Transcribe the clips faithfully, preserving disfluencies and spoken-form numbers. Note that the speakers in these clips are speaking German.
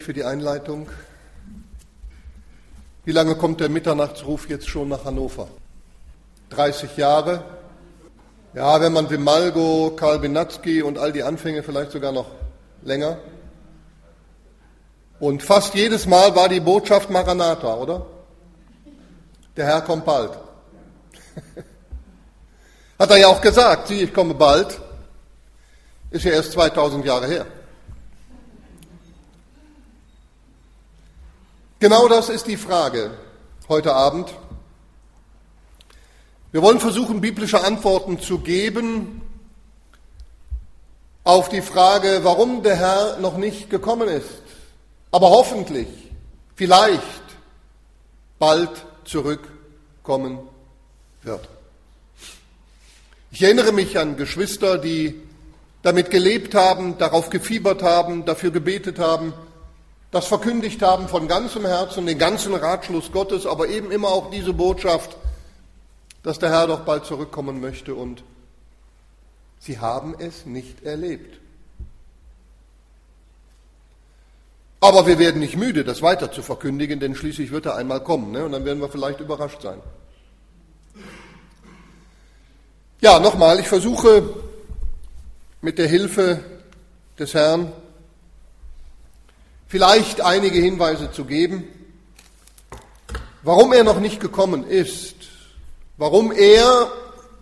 Für die Einleitung. Wie lange kommt der Mitternachtsruf jetzt schon nach Hannover? dreißig Jahre? Ja, wenn man Wimalgo, Karl Benatzky und all die Anfänge vielleicht sogar noch länger. Und fast jedes Mal war die Botschaft Maranatha, oder? Der Herr kommt bald. Hat er ja auch gesagt, sieh, ich komme bald. Ist ja erst zweitausend Jahre her. Genau das ist die Frage heute Abend. Wir wollen versuchen, biblische Antworten zu geben auf die Frage, warum der Herr noch nicht gekommen ist, aber hoffentlich, vielleicht bald zurückkommen wird. Ich erinnere mich an Geschwister, die damit gelebt haben, darauf gefiebert haben, dafür gebetet haben, das verkündigt haben von ganzem Herzen, den ganzen Ratschluss Gottes, aber eben immer auch diese Botschaft, dass der Herr doch bald zurückkommen möchte, und sie haben es nicht erlebt. Aber wir werden nicht müde, das weiter zu verkündigen, denn schließlich wird er einmal kommen, ne? Und dann werden wir vielleicht überrascht sein. Ja, nochmal, ich versuche mit der Hilfe des Herrn vielleicht einige Hinweise zu geben, warum er noch nicht gekommen ist, warum er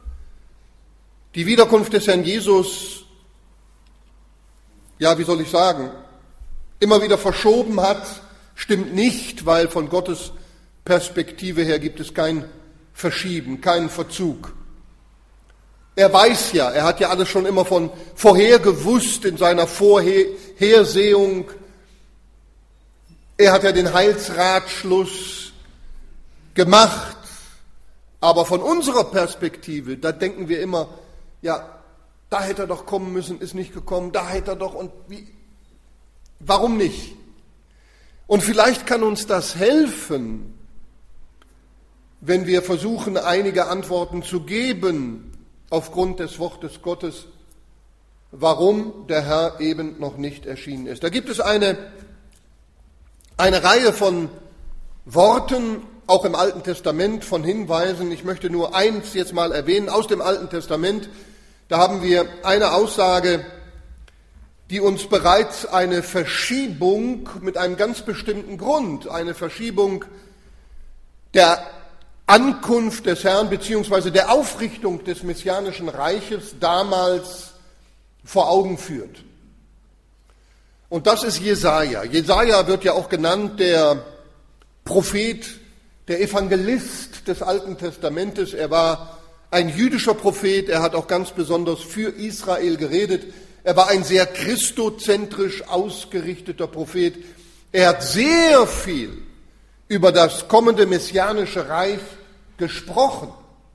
die Wiederkunft des Herrn Jesus, ja, wie soll ich sagen, immer wieder verschoben hat, stimmt nicht, weil von Gottes Perspektive her gibt es kein Verschieben, keinen Verzug. Er weiß ja, er hat ja alles schon immer von vorher gewusst in seiner Vorhersehung. Er hat ja den Heilsratschluss gemacht, aber von unserer Perspektive, da denken wir immer, ja, da hätte er doch kommen müssen, ist nicht gekommen, da hätte er doch, und wie, warum nicht? Und vielleicht kann uns das helfen, wenn wir versuchen, einige Antworten zu geben aufgrund des Wortes Gottes, warum der Herr eben noch nicht erschienen ist. Da gibt es eine Eine Reihe von Worten, auch im Alten Testament, von Hinweisen. Ich möchte nur eins jetzt mal erwähnen aus dem Alten Testament. Da haben wir eine Aussage, die uns bereits eine Verschiebung mit einem ganz bestimmten Grund, eine Verschiebung der Ankunft des Herrn beziehungsweise der Aufrichtung des Messianischen Reiches damals vor Augen führt. Und das ist Jesaja. Jesaja wird ja auch genannt der Prophet, der Evangelist des Alten Testamentes. Er war ein jüdischer Prophet, er hat auch ganz besonders für Israel geredet. Er war ein sehr christozentrisch ausgerichteter Prophet. Er hat sehr viel über das kommende messianische Reich gesprochen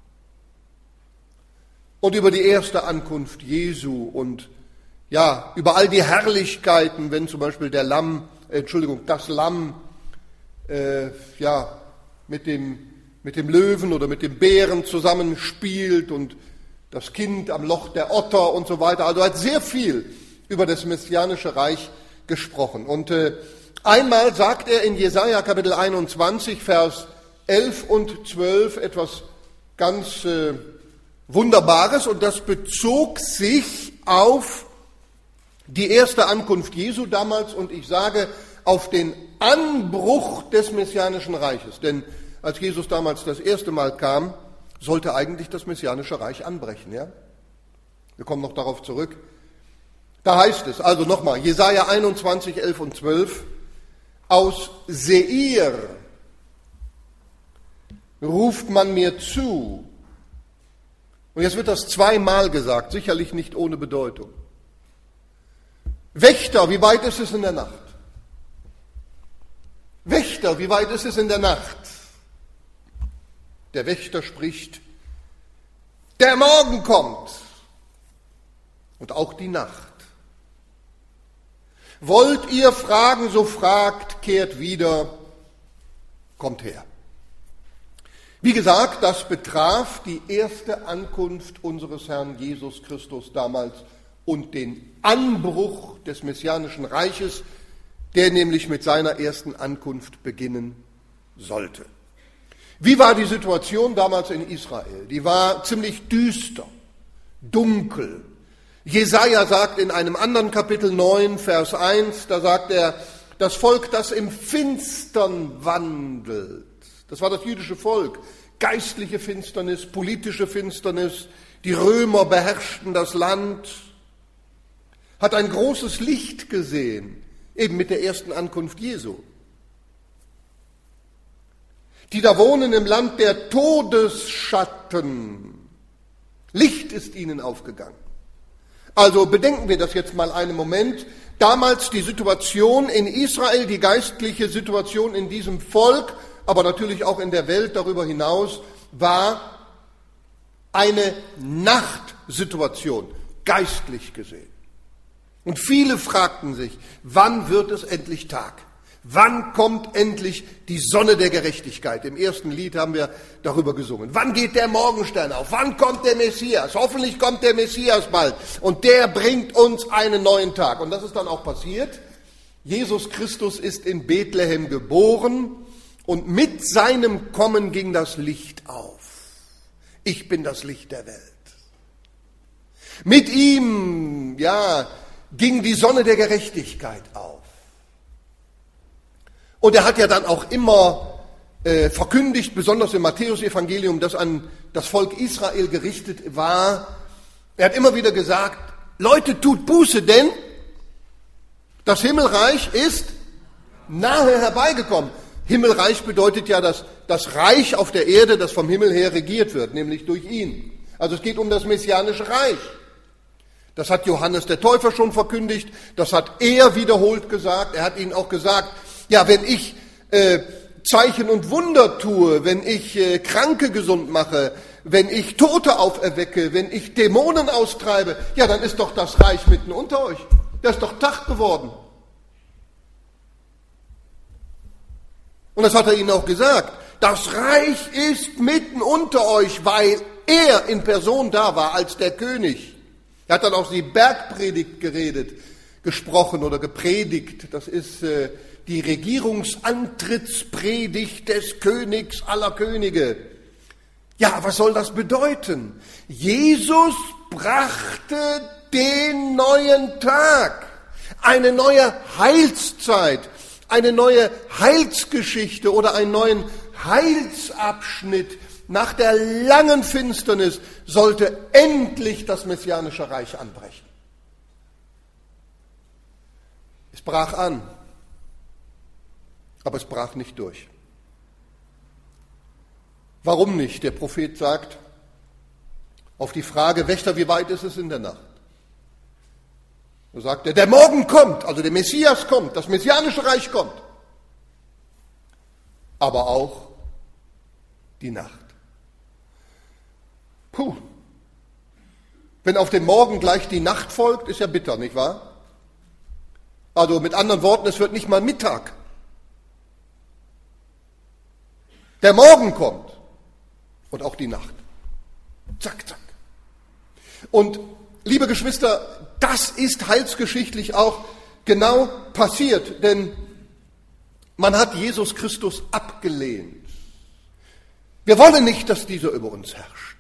und über die erste Ankunft Jesu und ja, über all die Herrlichkeiten, wenn zum Beispiel der Lamm, äh, Entschuldigung, das Lamm, äh, ja, mit dem, mit dem Löwen oder mit dem Bären zusammenspielt und das Kind am Loch der Otter und so weiter. Also er hat sehr viel über das messianische Reich gesprochen. Und äh, einmal sagt er in Jesaja Kapitel einundzwanzig, Vers elf und zwölf etwas ganz äh, Wunderbares, und das bezog sich auf die erste Ankunft Jesu damals, und ich sage auf den Anbruch des Messianischen Reiches. Denn als Jesus damals das erste Mal kam, sollte eigentlich das Messianische Reich anbrechen. Ja? Wir kommen noch darauf zurück. Da heißt es, also nochmal, Jesaja einundzwanzig, elf und zwölf, aus Seir ruft man mir zu. Und jetzt wird das zweimal gesagt, sicherlich nicht ohne Bedeutung. Wächter, wie weit ist es in der Nacht? Wächter, wie weit ist es in der Nacht? Der Wächter spricht, der Morgen kommt und auch die Nacht. Wollt ihr fragen, so fragt, kehrt wieder, kommt her. Wie gesagt, das betraf die erste Ankunft unseres Herrn Jesus Christus damals und den Anbruch des Messianischen Reiches, der nämlich mit seiner ersten Ankunft beginnen sollte. Wie war die Situation damals in Israel? Die war ziemlich düster, dunkel. Jesaja sagt in einem anderen Kapitel neun, Vers eins, da sagt er, das Volk, das im Finstern wandelt. Das war das jüdische Volk. Geistliche Finsternis, politische Finsternis. Die Römer beherrschten das Land. Hat ein großes Licht gesehen, eben mit der ersten Ankunft Jesu. Die da wohnen im Land der Todesschatten. Licht ist ihnen aufgegangen. Also bedenken wir das jetzt mal einen Moment. Damals die Situation in Israel, die geistliche Situation in diesem Volk, aber natürlich auch in der Welt darüber hinaus, war eine Nachtsituation, geistlich gesehen. Und viele fragten sich, wann wird es endlich Tag? Wann kommt endlich die Sonne der Gerechtigkeit? Im ersten Lied haben wir darüber gesungen. Wann geht der Morgenstern auf? Wann kommt der Messias? Hoffentlich kommt der Messias bald. Und der bringt uns einen neuen Tag. Und das ist dann auch passiert. Jesus Christus ist in Bethlehem geboren und mit seinem Kommen ging das Licht auf. Ich bin das Licht der Welt. Mit ihm, ja, ging die Sonne der Gerechtigkeit auf. Und er hat ja dann auch immer äh, verkündigt, besonders im Matthäus-Evangelium, das an das Volk Israel gerichtet war. Er hat immer wieder gesagt, Leute, tut Buße, denn das Himmelreich ist nahe herbeigekommen. Himmelreich bedeutet ja, dass das Reich auf der Erde, das vom Himmel her regiert wird, nämlich durch ihn. Also es geht um das messianische Reich. Das hat Johannes der Täufer schon verkündigt, das hat er wiederholt gesagt. Er hat ihnen auch gesagt, ja, wenn ich äh, Zeichen und Wunder tue, wenn ich äh, Kranke gesund mache, wenn ich Tote auferwecke, wenn ich Dämonen austreibe, ja, dann ist doch das Reich mitten unter euch. Das ist doch Tag geworden. Und das hat er ihnen auch gesagt. Das Reich ist mitten unter euch, weil er in Person da war als der König. Er hat dann auch die Bergpredigt geredet, gesprochen oder gepredigt. Das ist äh, die Regierungsantrittspredigt des Königs aller Könige. Ja, was soll das bedeuten? Jesus brachte den neuen Tag, eine neue Heilszeit, eine neue Heilsgeschichte oder einen neuen Heilsabschnitt. Nach der langen Finsternis sollte endlich das messianische Reich anbrechen. Es brach an, aber es brach nicht durch. Warum nicht? Der Prophet sagt auf die Frage, Wächter, wie weit ist es in der Nacht? Da sagt er, der Morgen kommt, also der Messias kommt, das messianische Reich kommt. Aber auch die Nacht. Puh. Wenn auf den Morgen gleich die Nacht folgt, ist ja bitter, nicht wahr? Also mit anderen Worten, es wird nicht mal Mittag. Der Morgen kommt und auch die Nacht. Zack, zack. Und liebe Geschwister, das ist heilsgeschichtlich auch genau passiert, denn man hat Jesus Christus abgelehnt. Wir wollen nicht, dass dieser über uns herrscht.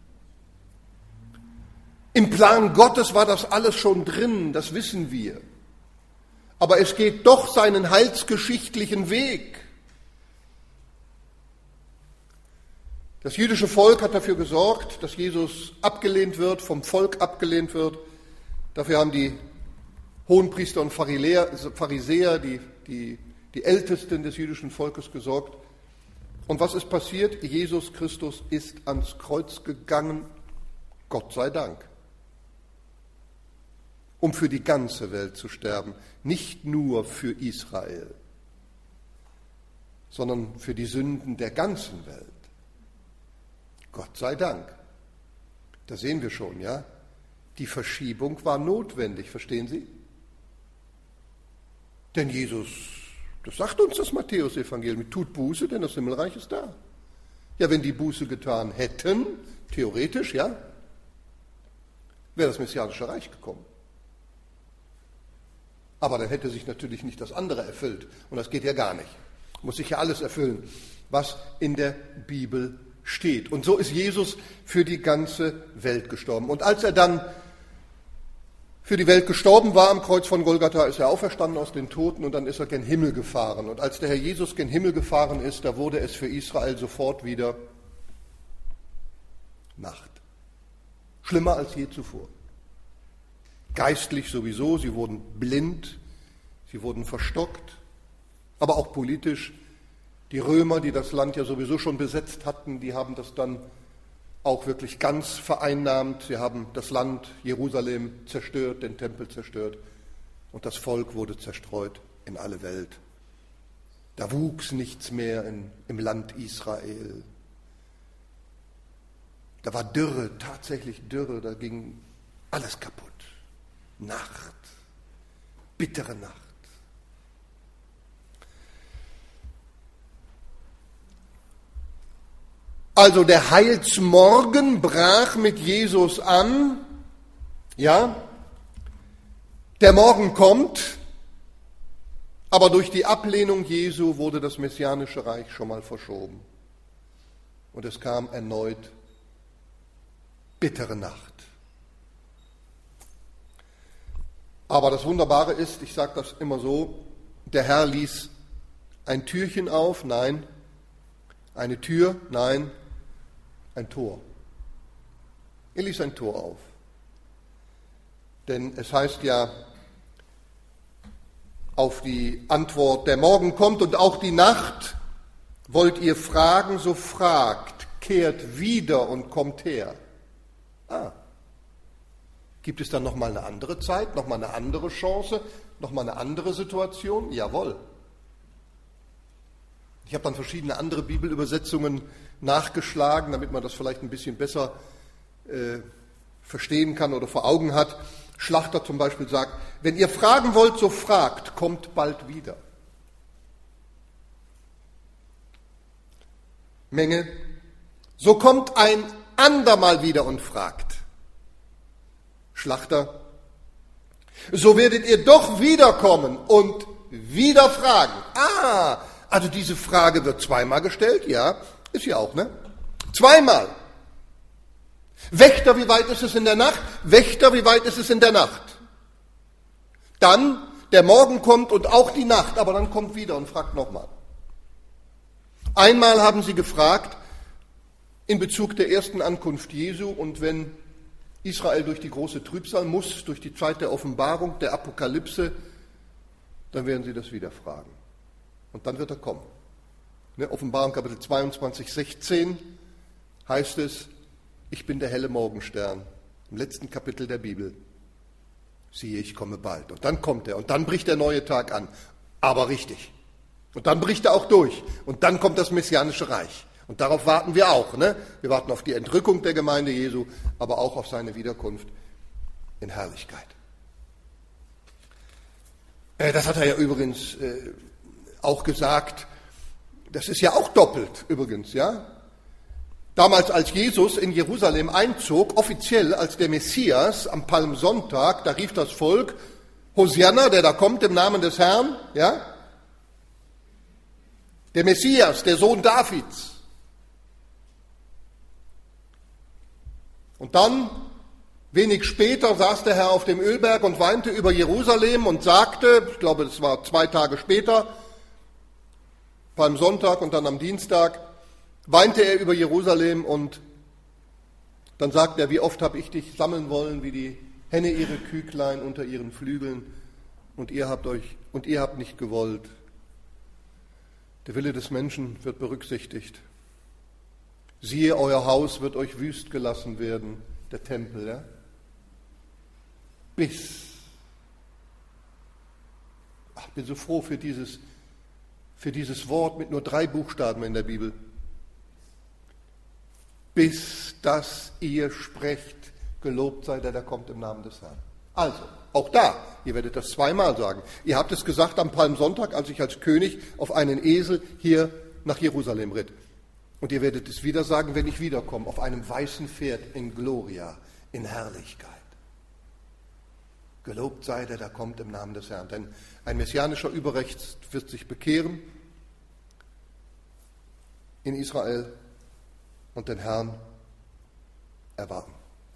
Im Plan Gottes war das alles schon drin, das wissen wir. Aber es geht doch seinen heilsgeschichtlichen Weg. Das jüdische Volk hat dafür gesorgt, dass Jesus abgelehnt wird, vom Volk abgelehnt wird. Dafür haben die Hohenpriester und Pharisäer, die, die, die Ältesten des jüdischen Volkes gesorgt. Und was ist passiert? Jesus Christus ist ans Kreuz gegangen, Gott sei Dank, um für die ganze Welt zu sterben, nicht nur für Israel, sondern für die Sünden der ganzen Welt. Gott sei Dank. Da sehen wir schon, ja, die Verschiebung war notwendig, verstehen Sie? Denn Jesus, das sagt uns das Matthäus-Evangelium, tut Buße, denn das Himmelreich ist da. Ja, wenn die Buße getan hätten, theoretisch, ja, wäre das messianische Reich gekommen. Aber dann hätte sich natürlich nicht das andere erfüllt. Und das geht ja gar nicht. Muss sich ja alles erfüllen, was in der Bibel steht. Und so ist Jesus für die ganze Welt gestorben. Und als er dann für die Welt gestorben war am Kreuz von Golgatha, ist er auferstanden aus den Toten und dann ist er gen Himmel gefahren. Und als der Herr Jesus gen Himmel gefahren ist, da wurde es für Israel sofort wieder Nacht. Schlimmer als je zuvor. Geistlich sowieso, sie wurden blind, sie wurden verstockt, aber auch politisch. Die Römer, die das Land ja sowieso schon besetzt hatten, die haben das dann auch wirklich ganz vereinnahmt. Sie haben das Land Jerusalem zerstört, den Tempel zerstört und das Volk wurde zerstreut in alle Welt. Da wuchs nichts mehr in, im Land Israel. Da war Dürre, tatsächlich Dürre, da ging alles kaputt. Nacht, bittere Nacht. Also der Heilsmorgen brach mit Jesus an, ja, der Morgen kommt, aber durch die Ablehnung Jesu wurde das messianische Reich schon mal verschoben. Und es kam erneut bittere Nacht. Aber das Wunderbare ist, ich sage das immer so, der Herr ließ ein Türchen auf, nein, eine Tür, nein, ein Tor. Er ließ ein Tor auf. Denn es heißt ja, auf die Antwort, der Morgen kommt und auch die Nacht, wollt ihr fragen, so fragt, kehrt wieder und kommt her. Ah, gibt es dann nochmal eine andere Zeit, nochmal eine andere Chance, nochmal eine andere Situation? Jawohl. Ich habe dann verschiedene andere Bibelübersetzungen nachgeschlagen, damit man das vielleicht ein bisschen besser äh, verstehen kann oder vor Augen hat. Schlachter zum Beispiel sagt, wenn ihr fragen wollt, so fragt, kommt bald wieder. Menge, so kommt ein andermal wieder und fragt. Schlachter, so werdet ihr doch wiederkommen und wieder fragen. Ah, also diese Frage wird zweimal gestellt, ja, ist ja auch, ne? Zweimal. Wächter, wie weit ist es in der Nacht? Wächter, wie weit ist es in der Nacht? Dann, der Morgen kommt und auch die Nacht, aber dann kommt wieder und fragt nochmal. Einmal haben sie gefragt, in Bezug der ersten Ankunft Jesu und wenn Israel durch die große Trübsal muss, durch die Zeit der Offenbarung, der Apokalypse, dann werden sie das wieder fragen. Und dann wird er kommen. Ne, Offenbarung Kapitel zweiundzwanzig, sechzehn heißt es, ich bin der helle Morgenstern, im letzten Kapitel der Bibel. Siehe, ich komme bald. Und dann kommt er und dann bricht der neue Tag an. Aber richtig. Und dann bricht er auch durch. Und dann kommt das messianische Reich. Und darauf warten wir auch. Ne? Wir warten auf die Entrückung der Gemeinde Jesu, aber auch auf seine Wiederkunft in Herrlichkeit. Äh, das hat er ja übrigens äh, auch gesagt. Das ist ja auch doppelt übrigens, ja. Damals, als Jesus in Jerusalem einzog, offiziell als der Messias am Palmsonntag, da rief das Volk, Hosianna, der da kommt im Namen des Herrn, ja. Der Messias, der Sohn Davids. Und dann, wenig später, saß der Herr auf dem Ölberg und weinte über Jerusalem und sagte, ich glaube, das war zwei Tage später, Palmsonntag und dann am Dienstag, weinte er über Jerusalem und dann sagt er, wie oft habe ich dich sammeln wollen, wie die Henne ihre Küglein unter ihren Flügeln und ihr habt euch und ihr habt nicht gewollt. Der Wille des Menschen wird berücksichtigt. Siehe, euer Haus wird euch wüst gelassen werden, der Tempel, ja? Bis. Ach, ich bin so froh für dieses, für dieses Wort mit nur drei Buchstaben in der Bibel. Bis dass ihr sprecht, gelobt sei der, der kommt im Namen des Herrn. Also, auch da, ihr werdet das zweimal sagen. Ihr habt es gesagt am Palmsonntag, als ich als König auf einen Esel hier nach Jerusalem ritt. Und ihr werdet es wieder sagen, wenn ich wiederkomme, auf einem weißen Pferd in Gloria, in Herrlichkeit. Gelobt sei der, der kommt im Namen des Herrn. Denn ein messianischer Überrecht wird sich bekehren in Israel und den Herrn erwarten.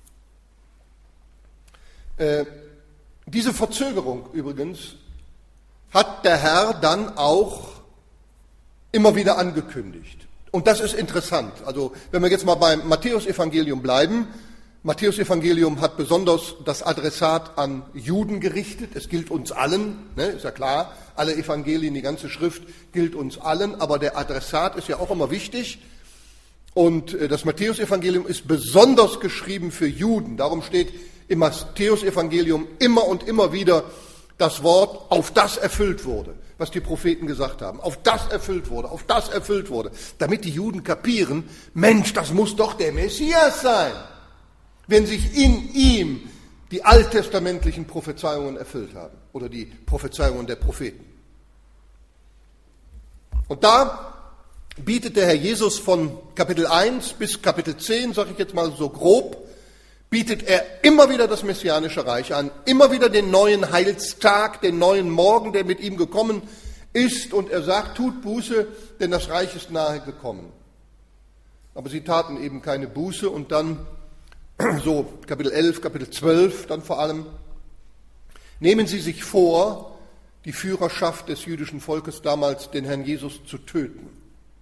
Äh, diese Verzögerung übrigens hat der Herr dann auch immer wieder angekündigt. Und das ist interessant. Also wenn wir jetzt mal beim Matthäusevangelium bleiben, Matthäusevangelium hat besonders das Adressat an Juden gerichtet. Es gilt uns allen, ne, ist ja klar, alle Evangelien, die ganze Schrift gilt uns allen, aber der Adressat ist ja auch immer wichtig. Und das Matthäusevangelium ist besonders geschrieben für Juden. Darum steht im Matthäusevangelium immer und immer wieder das Wort, auf das erfüllt wurde, was die Propheten gesagt haben. Auf das erfüllt wurde, auf das erfüllt wurde. Damit die Juden kapieren, Mensch, das muss doch der Messias sein, wenn sich in ihm die alttestamentlichen Prophezeiungen erfüllt haben oder die Prophezeiungen der Propheten. Und da bietet der Herr Jesus von Kapitel eins bis Kapitel zehn, sage ich jetzt mal so grob, bietet er immer wieder das Messianische Reich an, immer wieder den neuen Heilstag, den neuen Morgen, der mit ihm gekommen ist. Und er sagt, tut Buße, denn das Reich ist nahe gekommen. Aber sie taten eben keine Buße und dann, so Kapitel elf, Kapitel zwölf, dann vor allem, nehmen sie sich vor, die Führerschaft des jüdischen Volkes damals, den Herrn Jesus zu töten.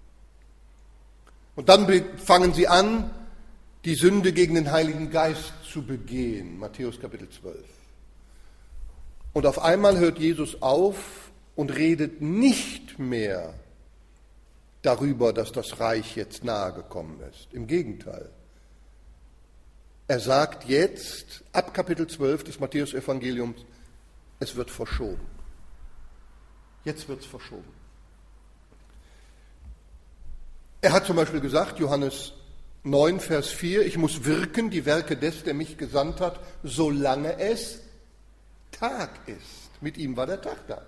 Und dann fangen sie an, die Sünde gegen den Heiligen Geist zu begehen. Matthäus Kapitel zwölf. Und auf einmal hört Jesus auf und redet nicht mehr darüber, dass das Reich jetzt nahe gekommen ist. Im Gegenteil. Er sagt jetzt, ab Kapitel zwölf des Matthäus-Evangeliums, es wird verschoben. Jetzt wird es verschoben. Er hat zum Beispiel gesagt, Johannes neun, Vers vier, ich muss wirken, die Werke des, der mich gesandt hat, solange es Tag ist. Mit ihm war der Tag da.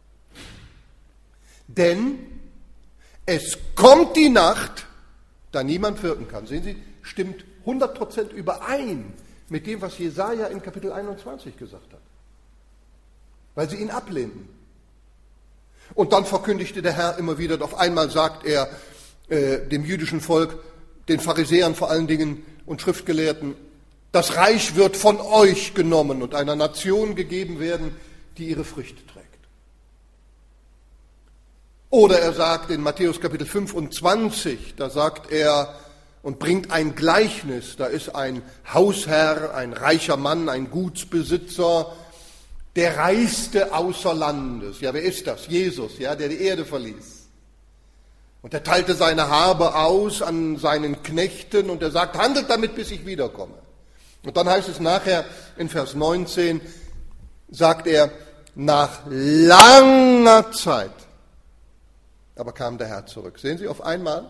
Denn es kommt die Nacht, da niemand wirken kann. Sehen Sie, stimmt hundert Prozent überein mit dem, was Jesaja in Kapitel einundzwanzig gesagt hat. Weil sie ihn ablehnten. Und dann verkündigte der Herr immer wieder, auf einmal sagt er äh, dem jüdischen Volk, den Pharisäern vor allen Dingen und Schriftgelehrten, das Reich wird von euch genommen und einer Nation gegeben werden, die ihre Früchte trägt. Oder er sagt in Matthäus Kapitel fünfundzwanzig, da sagt er und bringt ein Gleichnis, da ist ein Hausherr, ein reicher Mann, ein Gutsbesitzer, der reiste außer Landes. Ja, wer ist das? Jesus, ja, der die Erde verließ. Und er teilte seine Habe aus an seinen Knechten und er sagt, handelt damit, bis ich wiederkomme. Und dann heißt es nachher in Vers neunzehn, sagt er, nach langer Zeit, aber kam der Herr zurück. Sehen Sie, auf einmal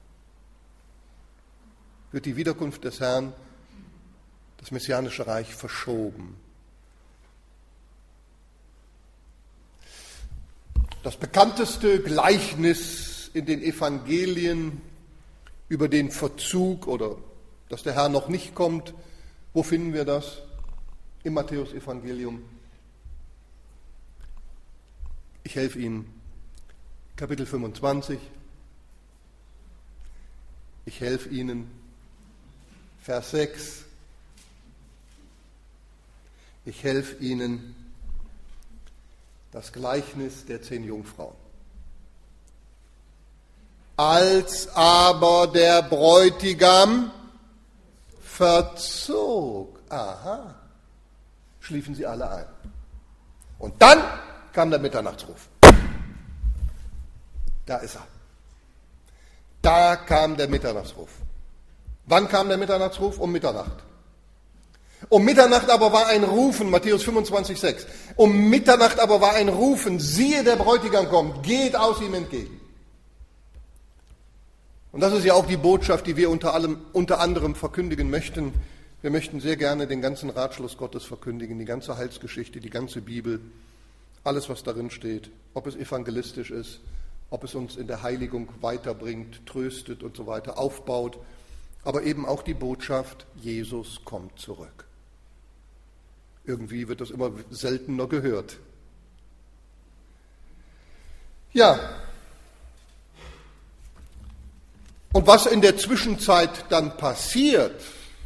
wird die Wiederkunft des Herrn, das messianische Reich, verschoben. Das bekannteste Gleichnis in den Evangelien über den Verzug oder dass der Herr noch nicht kommt, wo finden wir das? Im Matthäus-Evangelium. Ich helfe Ihnen. Kapitel fünfundzwanzig. Ich helfe Ihnen. Vers sechs. Ich helfe Ihnen. Das Gleichnis der zehn Jungfrauen. Als aber der Bräutigam verzog, aha, schliefen sie alle ein. Und dann kam der Mitternachtsruf. Da ist er. Da kam der Mitternachtsruf. Wann kam der Mitternachtsruf? Um Mitternacht. Um Mitternacht aber war ein Rufen, Matthäus fünfundzwanzig, sechs. Um Mitternacht aber war ein Rufen, siehe, der Bräutigam kommt, geht aus ihm entgegen. Und das ist ja auch die Botschaft, die wir unter, allem, unter anderem verkündigen möchten. Wir möchten sehr gerne den ganzen Ratschluss Gottes verkündigen, die ganze Heilsgeschichte, die ganze Bibel, alles, was darin steht, ob es evangelistisch ist, ob es uns in der Heiligung weiterbringt, tröstet und so weiter, aufbaut, aber eben auch die Botschaft, Jesus kommt zurück. Irgendwie wird das immer seltener gehört. Ja, und was in der Zwischenzeit dann passiert,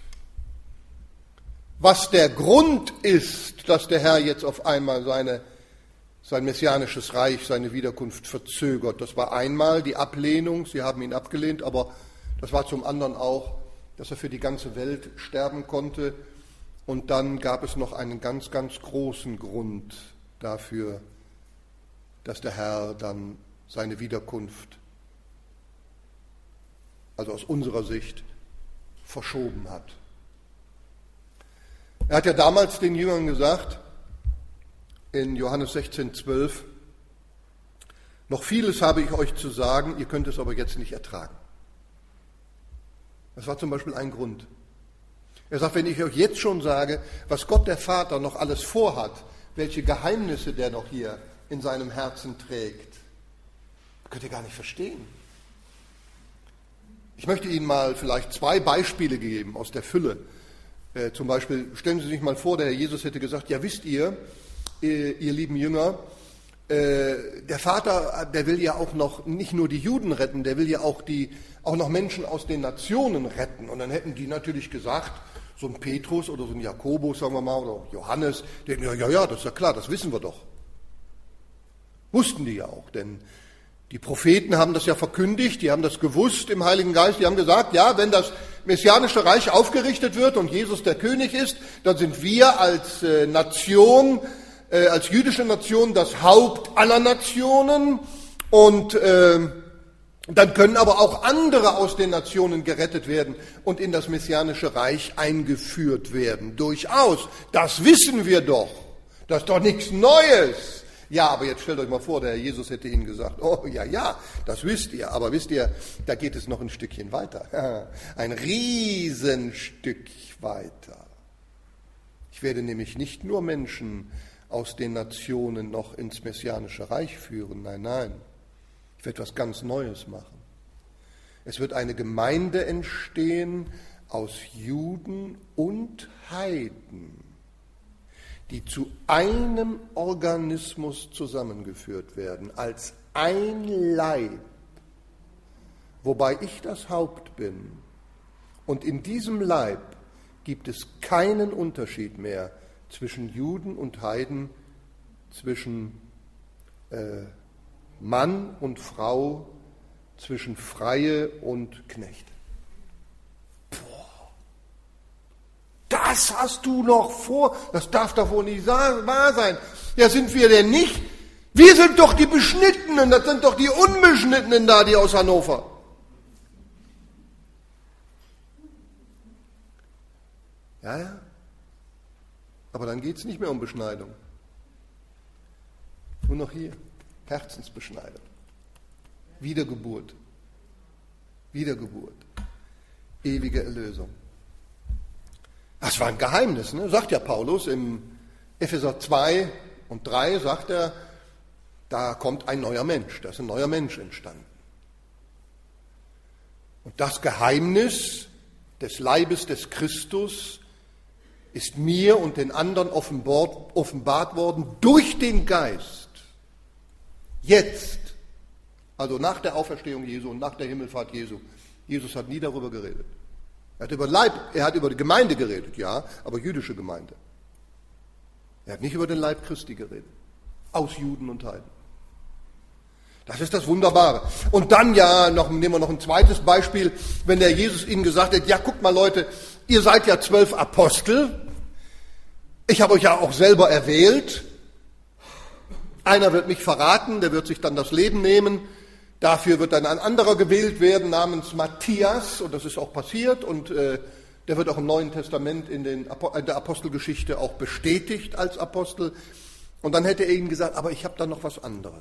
was der Grund ist, dass der Herr jetzt auf einmal seine, sein messianisches Reich, seine Wiederkunft verzögert, das war einmal die Ablehnung, sie haben ihn abgelehnt, aber das war zum anderen auch, dass er für die ganze Welt sterben konnte. Und dann gab es noch einen ganz, ganz großen Grund dafür, dass der Herr dann seine Wiederkunft, also aus unserer Sicht, verschoben hat. Er hat ja damals den Jüngern gesagt, in Johannes sechzehn, zwölf, noch vieles habe ich euch zu sagen, ihr könnt es aber jetzt nicht ertragen. Das war zum Beispiel ein Grund. Er sagt, wenn ich euch jetzt schon sage, was Gott der Vater noch alles vorhat, welche Geheimnisse der noch hier in seinem Herzen trägt, könnt ihr gar nicht verstehen. Ich möchte Ihnen mal vielleicht zwei Beispiele geben aus der Fülle. Äh, zum Beispiel, stellen Sie sich mal vor, der Herr Jesus hätte gesagt, ja wisst ihr, ihr, ihr lieben Jünger, äh, der Vater, der will ja auch noch nicht nur die Juden retten, der will ja auch, die, auch noch Menschen aus den Nationen retten. Und dann hätten die natürlich gesagt, so ein Petrus oder so ein Jakobus, sagen wir mal, oder Johannes, die, ja, ja, ja, das ist ja klar, das wissen wir doch. Wussten die ja auch, denn die Propheten haben das ja verkündigt, die haben das gewusst im Heiligen Geist, die haben gesagt, ja, wenn das messianische Reich aufgerichtet wird und Jesus der König ist, dann sind wir als äh, Nation, äh, als jüdische Nation das Haupt aller Nationen und äh, dann können aber auch andere aus den Nationen gerettet werden und in das messianische Reich eingeführt werden. Durchaus, das wissen wir doch, das ist doch nichts Neues. Ja, aber jetzt stellt euch mal vor, der Herr Jesus hätte ihnen gesagt, oh ja, ja, das wisst ihr, aber wisst ihr, da geht es noch ein Stückchen weiter. Ein Riesenstück weiter. Ich werde nämlich nicht nur Menschen aus den Nationen noch ins messianische Reich führen, nein, nein, ich werde etwas ganz Neues machen. Es wird eine Gemeinde entstehen aus Juden und Heiden, die zu einem Organismus zusammengeführt werden, als ein Leib, wobei ich das Haupt bin. Und in diesem Leib gibt es keinen Unterschied mehr zwischen Juden und Heiden, zwischen äh, Mann und Frau, zwischen Freie und Knecht. Das hast du noch vor, das darf doch wohl nicht wahr sein. Ja, sind wir denn nicht? Wir sind doch die Beschnittenen, das sind doch die Unbeschnittenen da, die aus Hannover. Ja, ja. Aber dann geht es nicht mehr um Beschneidung. Nur noch hier, Herzensbeschneidung. Wiedergeburt. Wiedergeburt. Ewige Erlösung. Das war ein Geheimnis, ne? Sagt ja Paulus im Epheser zwei und drei, sagt er, da kommt ein neuer Mensch, da ist ein neuer Mensch entstanden. Und das Geheimnis des Leibes des Christus ist mir und den anderen offenbart, offenbart worden durch den Geist. Jetzt, also nach der Auferstehung Jesu und nach der Himmelfahrt Jesu. Jesus hat nie darüber geredet. Er hat über Leib, er hat über die Gemeinde geredet, ja, aber jüdische Gemeinde. Er hat nicht über den Leib Christi geredet, aus Juden und Heiden. Das ist das Wunderbare. Und dann ja, noch, nehmen wir noch ein zweites Beispiel, wenn der Jesus ihnen gesagt hat, ja, guckt mal Leute, ihr seid ja zwölf Apostel, ich habe euch ja auch selber erwählt, einer wird mich verraten, der wird sich dann das Leben nehmen, dafür wird dann ein anderer gewählt werden namens Matthias, und das ist auch passiert, und äh, der wird auch im Neuen Testament in, den, in der Apostelgeschichte auch bestätigt als Apostel. Und dann hätte er ihnen gesagt, aber ich habe da noch was anderes.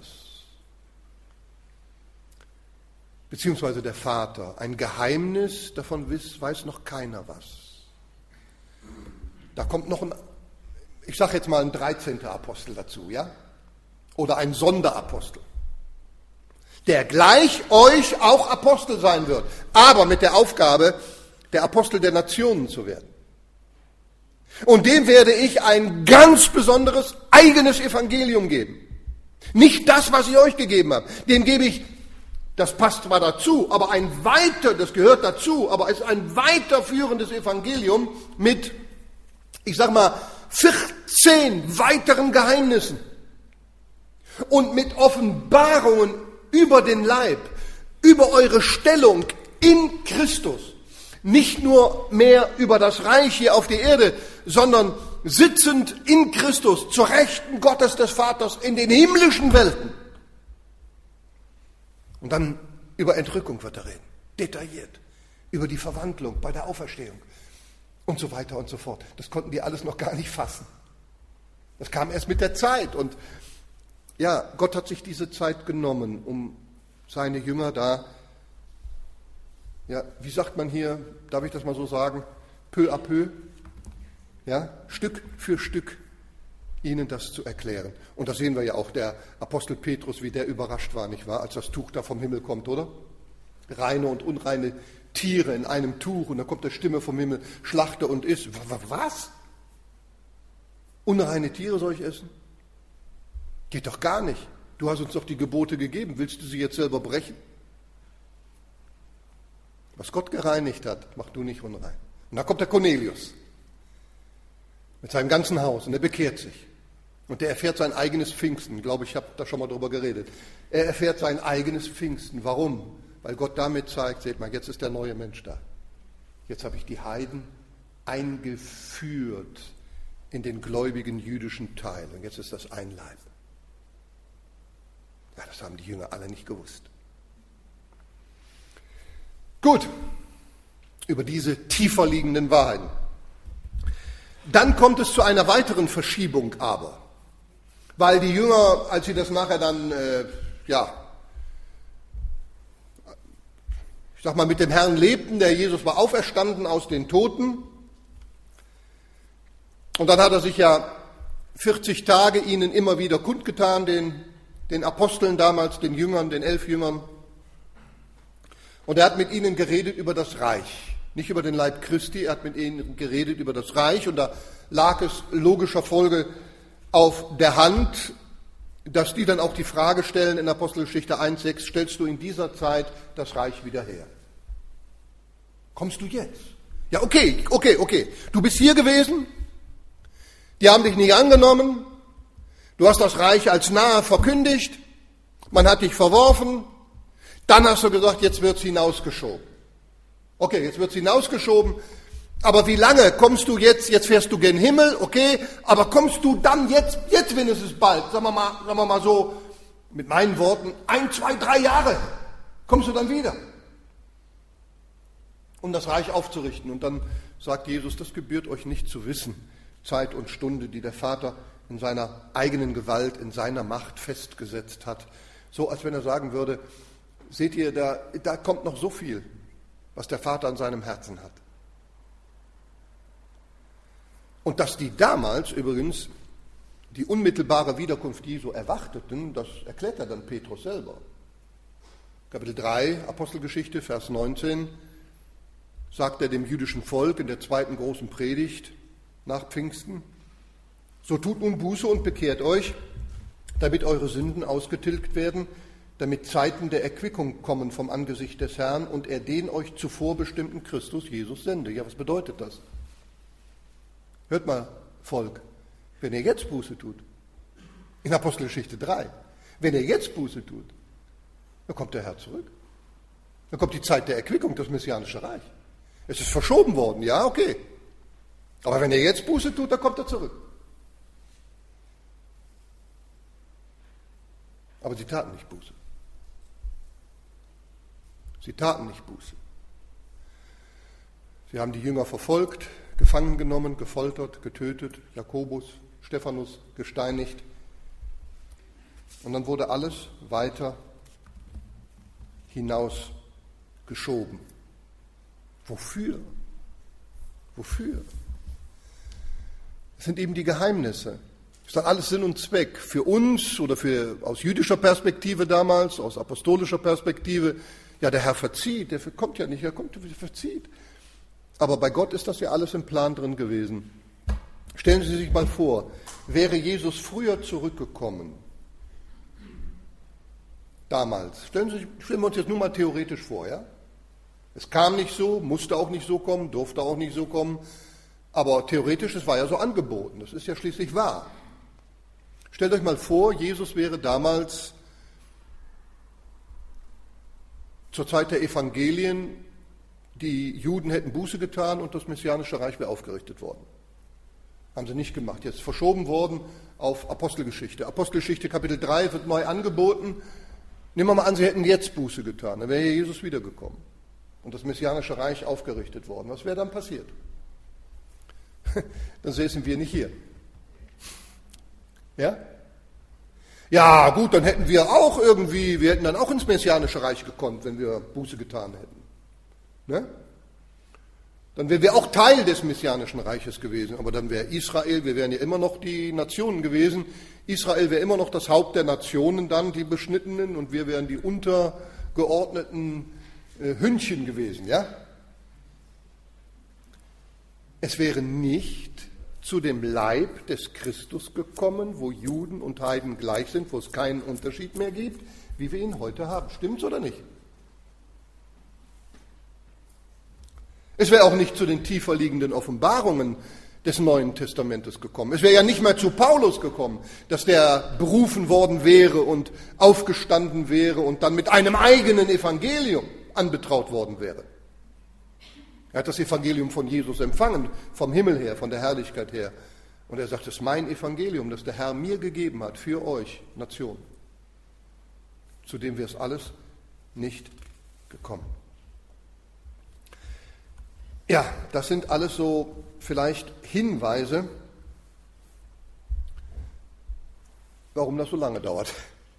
Beziehungsweise der Vater, ein Geheimnis, davon weiß, weiß noch keiner was. Da kommt noch ein, ich sage jetzt mal ein dreizehnter Apostel dazu, ja? Oder ein Sonderapostel, der gleich euch auch Apostel sein wird, aber mit der Aufgabe, der Apostel der Nationen zu werden. Und dem werde ich ein ganz besonderes eigenes Evangelium geben. Nicht das, was ich euch gegeben habe. Dem gebe ich, das passt zwar dazu, aber ein weiter, das gehört dazu, aber es ist ein weiterführendes Evangelium mit, ich sag mal, vierzehn weiteren Geheimnissen und mit Offenbarungen über den Leib, über eure Stellung in Christus. Nicht nur mehr über das Reich hier auf der Erde, sondern sitzend in Christus, zur Rechten Gottes des Vaters in den himmlischen Welten. Und dann über Entrückung wird er reden, detailliert, über die Verwandlung bei der Auferstehung und so weiter und so fort. Das konnten die alles noch gar nicht fassen. Das kam erst mit der Zeit. Und ja, Gott hat sich diese Zeit genommen, um seine Jünger da, ja, wie sagt man hier, darf ich das mal so sagen, peu à peu, ja, Stück für Stück ihnen das zu erklären. Und das sehen wir ja auch, der Apostel Petrus, wie der überrascht war, nicht wahr, als das Tuch da vom Himmel kommt, oder? Reine und unreine Tiere in einem Tuch und dann kommt eine Stimme vom Himmel, schlachte und iss. Was? Unreine Tiere soll ich essen? Geht doch gar nicht. Du hast uns doch die Gebote gegeben. Willst du sie jetzt selber brechen? Was Gott gereinigt hat, mach du nicht unrein. Und da kommt der Cornelius mit seinem ganzen Haus und er bekehrt sich. Und der erfährt sein eigenes Pfingsten. Ich glaube, ich habe da schon mal drüber geredet. Er erfährt sein eigenes Pfingsten. Warum? Weil Gott damit zeigt, seht mal, jetzt ist der neue Mensch da. Jetzt habe ich die Heiden eingeführt in den gläubigen jüdischen Teil. Und jetzt ist das ein Leib. Ja, das haben die Jünger alle nicht gewusst. Gut, über diese tiefer liegenden Wahrheiten. Dann kommt es zu einer weiteren Verschiebung aber. Weil die Jünger, als sie das nachher dann, äh, ja, ich sag mal, mit dem Herrn lebten, der Jesus war auferstanden aus den Toten. Und dann hat er sich ja vierzig Tage ihnen immer wieder kundgetan, den, den Aposteln damals, den Jüngern, den elf Jüngern. Und er hat mit ihnen geredet über das Reich. Nicht über den Leib Christi, er hat mit ihnen geredet über das Reich. Und da lag es logischer Folge auf der Hand, dass die dann auch die Frage stellen in Apostelgeschichte eins sechs, stellst du in dieser Zeit das Reich wieder her? Kommst du jetzt? Ja, okay, okay, okay. Du bist hier gewesen, die haben dich nicht angenommen, du hast das Reich als nahe verkündigt, man hat dich verworfen, dann hast du gesagt, jetzt wird's hinausgeschoben. Okay, jetzt wird's hinausgeschoben, aber wie lange kommst du jetzt, jetzt fährst du gen Himmel, okay, aber kommst du dann jetzt, jetzt wenigstens bald, sagen wir mal, sagen wir mal so, mit meinen Worten, ein, zwei, drei Jahre, kommst du dann wieder, um das Reich aufzurichten. Und dann sagt Jesus, das gebührt euch nicht zu wissen, Zeit und Stunde, die der Vater in seiner eigenen Gewalt, in seiner Macht festgesetzt hat. So, als wenn er sagen würde, seht ihr, da, da kommt noch so viel, was der Vater an seinem Herzen hat. Und dass die damals übrigens die unmittelbare Wiederkunft Jesu erwarteten, das erklärt er dann Petrus selber. Kapitel drei, Apostelgeschichte, Vers neunzehn, sagt er dem jüdischen Volk in der zweiten großen Predigt nach Pfingsten, so tut nun Buße und bekehrt euch, damit eure Sünden ausgetilgt werden, damit Zeiten der Erquickung kommen vom Angesicht des Herrn und er den euch zuvor bestimmten Christus Jesus sende. Ja, was bedeutet das? Hört mal, Volk, wenn ihr jetzt Buße tut, in Apostelgeschichte drei, wenn ihr jetzt Buße tut, dann kommt der Herr zurück. Dann kommt die Zeit der Erquickung, das Messianische Reich. Es ist verschoben worden, ja, okay. Aber wenn er jetzt Buße tut, dann kommt er zurück. Aber sie taten nicht Buße. Sie taten nicht Buße. Sie haben die Jünger verfolgt, gefangen genommen, gefoltert, getötet, Jakobus, Stephanus gesteinigt. Und dann wurde alles weiter hinausgeschoben. Wofür? Wofür? Das sind eben die Geheimnisse. Das ist dann alles Sinn und Zweck. Für uns oder für, aus jüdischer Perspektive damals, aus apostolischer Perspektive, ja, der Herr verzieht, der kommt ja nicht, er kommt, er verzieht. Aber bei Gott ist das ja alles im Plan drin gewesen. Stellen Sie sich mal vor, wäre Jesus früher zurückgekommen, damals, stellen, Sie, stellen wir uns jetzt nur mal theoretisch vor, ja? Es kam nicht so, musste auch nicht so kommen, durfte auch nicht so kommen, aber theoretisch, es war ja so angeboten, das ist ja schließlich wahr. Stellt euch mal vor, Jesus wäre damals zur Zeit der Evangelien, die Juden hätten Buße getan und das Messianische Reich wäre aufgerichtet worden. Haben sie nicht gemacht. Jetzt verschoben worden auf Apostelgeschichte. Apostelgeschichte Kapitel drei wird neu angeboten. Nehmen wir mal an, sie hätten jetzt Buße getan. Dann wäre hier Jesus wiedergekommen und das Messianische Reich aufgerichtet worden. Was wäre dann passiert? Dann säßen wir nicht hier. Ja? Ja, gut, dann hätten wir auch irgendwie, wir hätten dann auch ins Messianische Reich gekonnt, wenn wir Buße getan hätten. Ne? Dann wären wir auch Teil des Messianischen Reiches gewesen, aber dann wäre Israel, wir wären ja immer noch die Nationen gewesen, Israel wäre immer noch das Haupt der Nationen dann, die Beschnittenen, und wir wären die untergeordneten äh, Hündchen gewesen, ja? Es wäre nicht zu dem Leib des Christus gekommen, wo Juden und Heiden gleich sind, wo es keinen Unterschied mehr gibt, wie wir ihn heute haben. Stimmt's oder nicht? Es wäre auch nicht zu den tiefer liegenden Offenbarungen des Neuen Testamentes gekommen. Es wäre ja nicht mehr zu Paulus gekommen, dass der berufen worden wäre und aufgestanden wäre und dann mit einem eigenen Evangelium anbetraut worden wäre. Er hat das Evangelium von Jesus empfangen, vom Himmel her, von der Herrlichkeit her. Und er sagt, es ist mein Evangelium, das der Herr mir gegeben hat, für euch, Nation. Zu dem wäre es alles nicht gekommen. Ja, das sind alles so vielleicht Hinweise, warum das so lange dauert.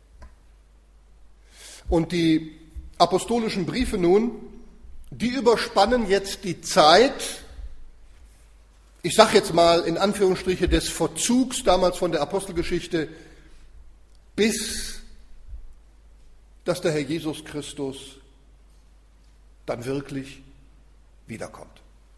Und die apostolischen Briefe nun, die überspannen jetzt die Zeit, ich sage jetzt mal in Anführungsstriche des Verzugs damals von der Apostelgeschichte, bis dass der Herr Jesus Christus dann wirklich wiederkommt.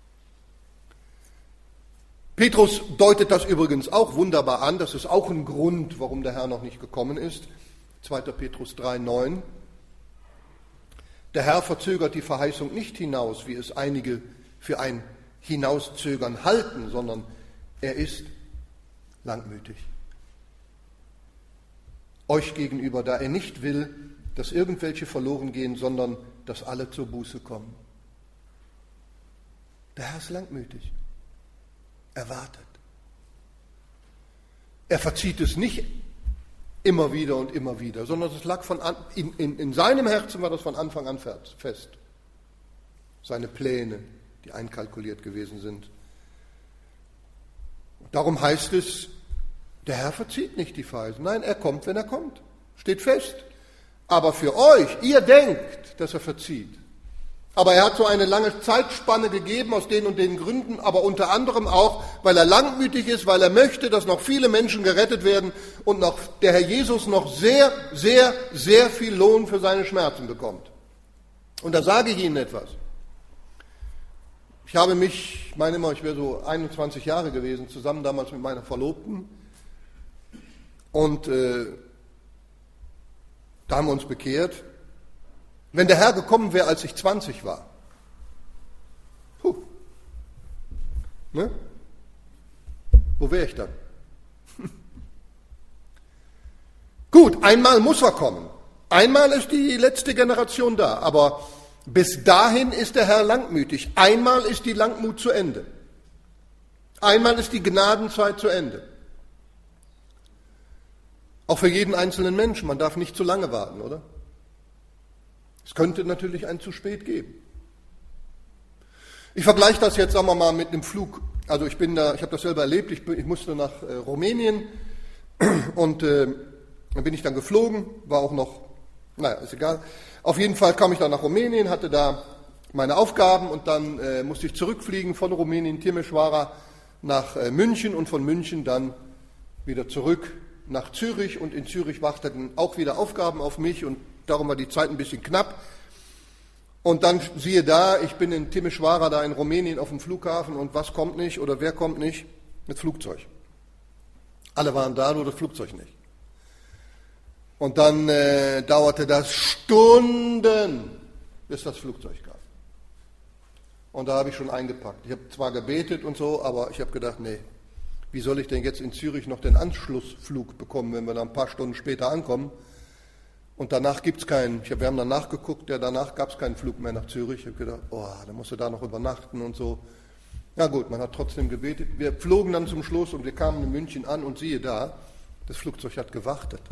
Petrus deutet das übrigens auch wunderbar an, das ist auch ein Grund, warum der Herr noch nicht gekommen ist. zweiter Petrus drei neun. Der Herr verzögert die Verheißung nicht hinaus, wie es einige für ein Hinauszögern halten, sondern er ist langmütig. Euch gegenüber, da er nicht will, dass irgendwelche verloren gehen, sondern dass alle zur Buße kommen. Der Herr ist langmütig. Er wartet. Er verzieht es nicht immer wieder und immer wieder, sondern es lag von an, in, in, in seinem Herzen war das von Anfang an fest. Seine Pläne, die einkalkuliert gewesen sind. Darum heißt es, der Herr verzieht nicht die Verheißung. Nein, er kommt, wenn er kommt. Steht fest. Aber für euch, ihr denkt, dass er verzieht. Aber er hat so eine lange Zeitspanne gegeben aus den und den Gründen, aber unter anderem auch, weil er langmütig ist, weil er möchte, dass noch viele Menschen gerettet werden und noch der Herr Jesus noch sehr, sehr, sehr viel Lohn für seine Schmerzen bekommt. Und da sage ich Ihnen etwas. Ich habe mich, ich meine immer, ich wäre so einundzwanzig Jahre gewesen, zusammen damals mit meiner Verlobten. Und äh, da haben wir uns bekehrt. Wenn der Herr gekommen wäre, als ich zwanzig war, puh, ne? Wo wäre ich dann? Gut, einmal muss er kommen. Einmal ist die letzte Generation da, aber bis dahin ist der Herr langmütig. Einmal ist die Langmut zu Ende. Einmal ist die Gnadenzeit zu Ende. Auch für jeden einzelnen Menschen. Man darf nicht zu lange warten, oder? Es könnte natürlich ein zu spät geben. Ich vergleiche das jetzt, sagen wir mal, mit einem Flug. Also ich bin da, ich habe das selber erlebt. Ich, bin, ich musste nach äh, Rumänien und äh, dann bin ich dann geflogen. War auch noch, naja, ist egal. Auf jeden Fall kam ich dann nach Rumänien, hatte da meine Aufgaben und dann äh, musste ich zurückfliegen von Rumänien, Timișoara, nach äh, München und von München dann wieder zurück nach Zürich und in Zürich warteten auch wieder Aufgaben auf mich und darum war die Zeit ein bisschen knapp. Und dann siehe da, ich bin in Timișoara, da in Rumänien auf dem Flughafen und was kommt nicht oder wer kommt nicht? mit Flugzeug. Alle waren da, nur das Flugzeug nicht. Und dann äh, dauerte das Stunden, bis das Flugzeug kam. Und da habe ich schon eingepackt. Ich habe zwar gebetet und so, aber ich habe gedacht, nee, wie soll ich denn jetzt in Zürich noch den Anschlussflug bekommen, wenn wir dann ein paar Stunden später ankommen? Und danach gibt es keinen, ich hab, wir haben dann nachgeguckt, ja, danach gab es keinen Flug mehr nach Zürich. Ich habe gedacht, oh, dann musst du da noch übernachten und so. Na gut, man hat trotzdem gebetet. Wir flogen dann zum Schluss und wir kamen in München an und siehe da, das Flugzeug hat gewartet.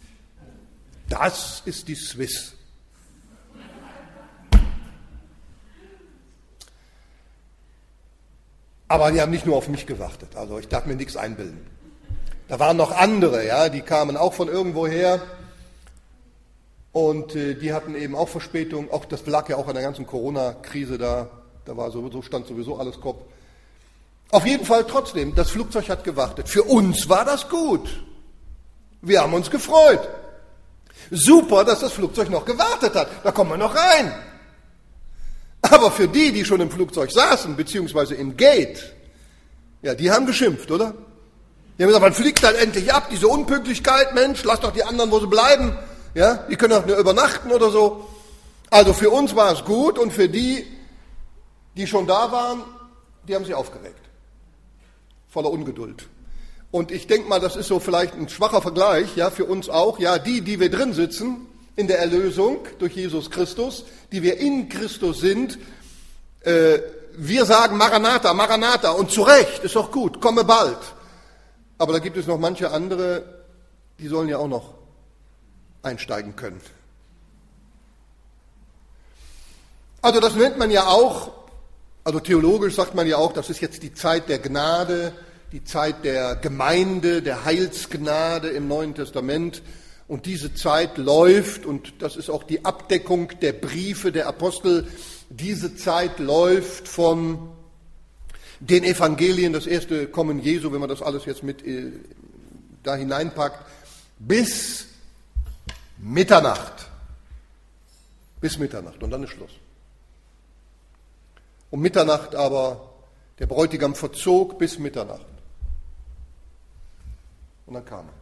Das ist die Swiss. Aber die haben nicht nur auf mich gewartet, also ich darf mir nichts einbilden. Da waren noch andere, ja, die kamen auch von irgendwo her und äh, die hatten eben auch Verspätung. Auch das lag ja auch an der ganzen Corona-Krise da, da war sowieso, stand sowieso alles Kopf. Auf jeden Fall trotzdem, das Flugzeug hat gewartet. Für uns war das gut. Wir haben uns gefreut. Super, dass das Flugzeug noch gewartet hat. Da kommen wir noch rein. Aber für die, die schon im Flugzeug saßen, beziehungsweise im Gate, ja, die haben geschimpft, oder? Die haben gesagt, wann fliegt dann endlich ab? Diese Unpünktlichkeit, Mensch, lass doch die anderen, wo sie bleiben. Ja, die können doch nur übernachten oder so. Also für uns war es gut und für die, die schon da waren, die haben sich aufgeregt. Voller Ungeduld. Und ich denke mal, das ist so vielleicht ein schwacher Vergleich, ja, für uns auch. Ja, die, die wir drin sitzen, in der Erlösung durch Jesus Christus, die wir in Christus sind, äh, wir sagen Maranatha, Maranatha und zu Recht, ist doch gut, komme bald. Aber da gibt es noch manche andere, die sollen ja auch noch einsteigen können. Also das nennt man ja auch, also theologisch sagt man ja auch, das ist jetzt die Zeit der Gnade, die Zeit der Gemeinde, der Heilsgnade im Neuen Testament. Und diese Zeit läuft, und das ist auch die Abdeckung der Briefe der Apostel, diese Zeit läuft von den Evangelien, das erste Kommen Jesu, wenn man das alles jetzt mit äh, da hineinpackt, bis Mitternacht. Bis Mitternacht, und dann ist Schluss. Um Mitternacht aber, der Bräutigam verzog bis Mitternacht. Und dann kam er.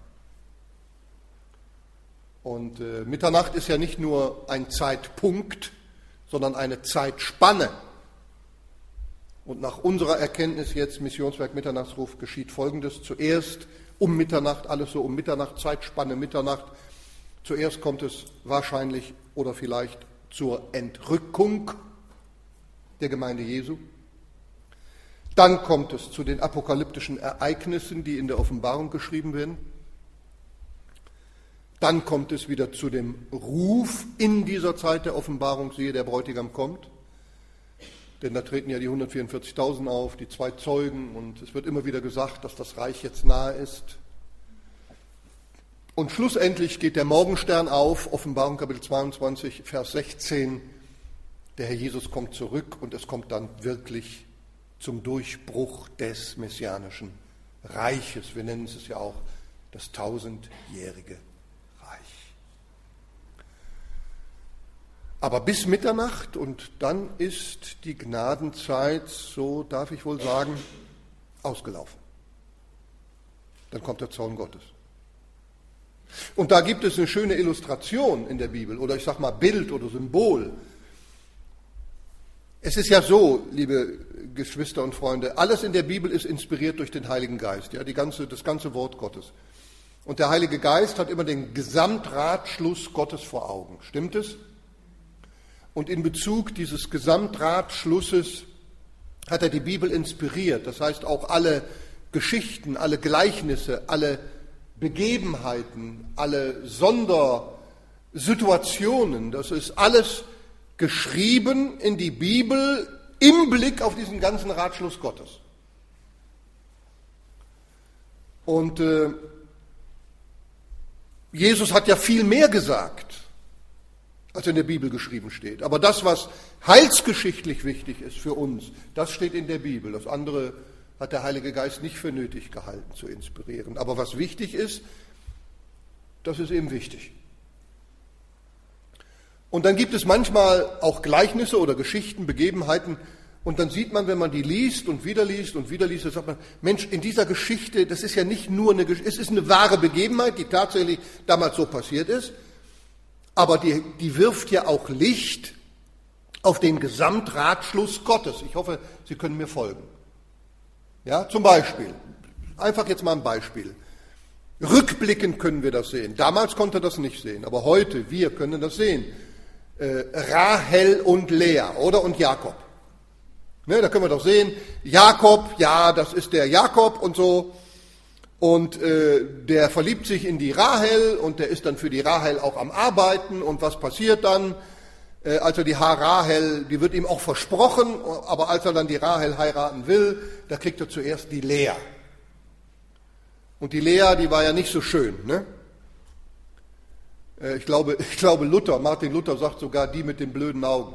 Und äh, Mitternacht ist ja nicht nur ein Zeitpunkt, sondern eine Zeitspanne. Und nach unserer Erkenntnis jetzt, Missionswerk Mitternachtsruf, geschieht Folgendes. Zuerst um Mitternacht, alles so um Mitternacht, Zeitspanne Mitternacht. Zuerst kommt es wahrscheinlich oder vielleicht zur Entrückung der Gemeinde Jesu. Dann kommt es zu den apokalyptischen Ereignissen, die in der Offenbarung geschrieben werden. Dann kommt es wieder zu dem Ruf in dieser Zeit der Offenbarung, siehe, der Bräutigam kommt. Denn da treten ja die hundertvierundvierzigtausend auf, die zwei Zeugen, und es wird immer wieder gesagt, dass das Reich jetzt nahe ist. Und schlussendlich geht der Morgenstern auf, Offenbarung Kapitel zweiundzwanzig, Vers sechzehn. Der Herr Jesus kommt zurück und es kommt dann wirklich zum Durchbruch des messianischen Reiches. Wir nennen es ja auch das tausendjährige Reich. Aber bis Mitternacht, und dann ist die Gnadenzeit, so darf ich wohl sagen, ausgelaufen. Dann kommt der Zorn Gottes. Und da gibt es eine schöne Illustration in der Bibel, oder ich sage mal Bild oder Symbol. Es ist ja so, liebe Geschwister und Freunde, alles in der Bibel ist inspiriert durch den Heiligen Geist, ja, die ganze, das ganze Wort Gottes. Und der Heilige Geist hat immer den Gesamtratschluss Gottes vor Augen. Stimmt es? Und in Bezug dieses Gesamtratschlusses hat er die Bibel inspiriert. Das heißt auch alle Geschichten, alle Gleichnisse, alle Begebenheiten, alle Sondersituationen, das ist alles geschrieben in die Bibel im Blick auf diesen ganzen Ratschluss Gottes. Und äh, Jesus hat ja viel mehr gesagt, als in der Bibel geschrieben steht. Aber das, was heilsgeschichtlich wichtig ist für uns, das steht in der Bibel. Das andere hat der Heilige Geist nicht für nötig gehalten zu inspirieren. Aber was wichtig ist, das ist eben wichtig. Und dann gibt es manchmal auch Gleichnisse oder Geschichten, Begebenheiten, Und dann sieht man, wenn man die liest und wieder liest und wieder liest, dann sagt man, Mensch, in dieser Geschichte, das ist ja nicht nur eine Geschichte, es ist eine wahre Begebenheit, die tatsächlich damals so passiert ist, aber die, die wirft ja auch Licht auf den Gesamtratschluss Gottes. Ich hoffe, Sie können mir folgen. Ja, zum Beispiel, einfach jetzt mal ein Beispiel. Rückblickend können wir das sehen. Damals konnte das nicht sehen, aber heute, wir können das sehen. Äh, Rahel und Lea, oder? Und Jakob. Ne, da können wir doch sehen, Jakob, ja, das ist der Jakob und so. Und äh, der verliebt sich in die Rahel und der ist dann für die Rahel auch am Arbeiten. Und was passiert dann? Äh, als er die Rahel, die wird ihm auch versprochen, aber als er dann die Rahel heiraten will, da kriegt er zuerst die Lea. Und die Lea, die war ja nicht so schön, ne? Äh, ich glaube, ich glaube Luther, Martin Luther sagt sogar, die mit den blöden Augen.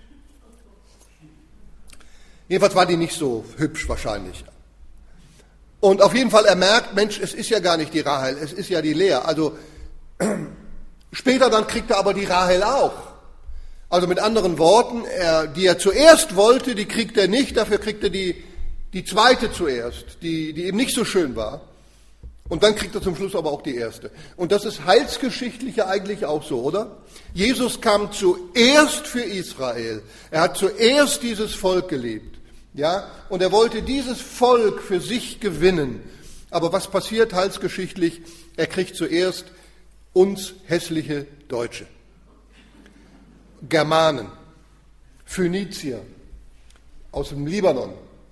Jedenfalls war die nicht so hübsch wahrscheinlich. Und auf jeden Fall, er merkt, Mensch, es ist ja gar nicht die Rahel, es ist ja die Lea. Also später dann kriegt er aber die Rahel auch. Also mit anderen Worten, er, die er zuerst wollte, die kriegt er nicht, dafür kriegt er die, die zweite zuerst, die, die eben nicht so schön war. Und dann kriegt er zum Schluss aber auch die erste. Und das ist heilsgeschichtlich ja eigentlich auch so, oder? Jesus kam zuerst für Israel. Er hat zuerst dieses Volk geliebt. Ja, und er wollte dieses Volk für sich gewinnen. Aber was passiert heilsgeschichtlich? Er kriegt zuerst uns hässliche Deutsche. Germanen, Phönizier aus dem Libanon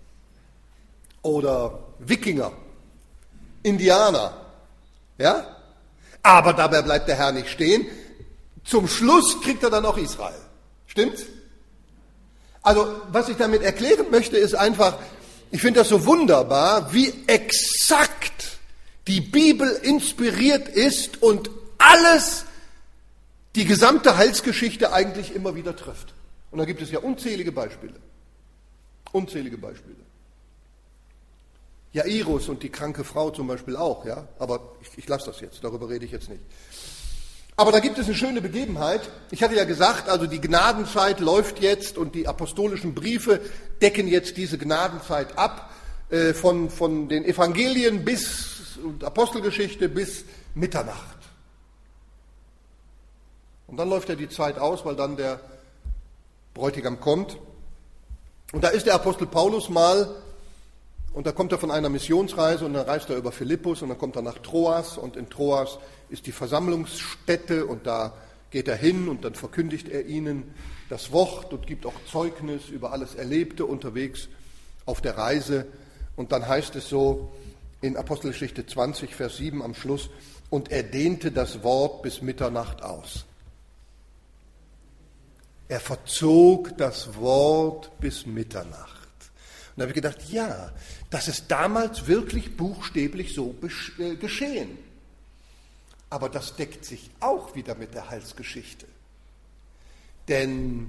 oder Wikinger, Indianer. Ja? Aber dabei bleibt der Herr nicht stehen. Zum Schluss kriegt er dann auch Israel. Stimmt's? Also, was ich damit erklären möchte, ist einfach, ich finde das so wunderbar, wie exakt die Bibel inspiriert ist und alles, die gesamte Heilsgeschichte eigentlich immer wieder trifft. Und da gibt es ja unzählige Beispiele. Unzählige Beispiele. Jairus und die kranke Frau zum Beispiel auch, ja. Aber ich, ich lasse das jetzt, darüber rede ich jetzt nicht. Aber da gibt es eine schöne Begebenheit. Ich hatte ja gesagt, also die Gnadenzeit läuft jetzt und die apostolischen Briefe decken jetzt diese Gnadenzeit ab, äh, von, von den Evangelien bis und Apostelgeschichte bis Mitternacht. Und dann läuft ja die Zeit aus, weil dann der Bräutigam kommt. Und da ist der Apostel Paulus mal, und da kommt er von einer Missionsreise und dann reist er über Philippus und dann kommt er nach Troas und in Troas ist die Versammlungsstätte und da geht er hin und dann verkündigt er ihnen das Wort und gibt auch Zeugnis über alles Erlebte unterwegs auf der Reise. Und dann heißt es so in Apostelgeschichte zwanzig, Vers sieben am Schluss, und er dehnte das Wort bis Mitternacht aus. Er verzog das Wort bis Mitternacht. Und da habe ich gedacht, ja, das ist damals wirklich buchstäblich so geschehen. Aber das deckt sich auch wieder mit der Heilsgeschichte. Denn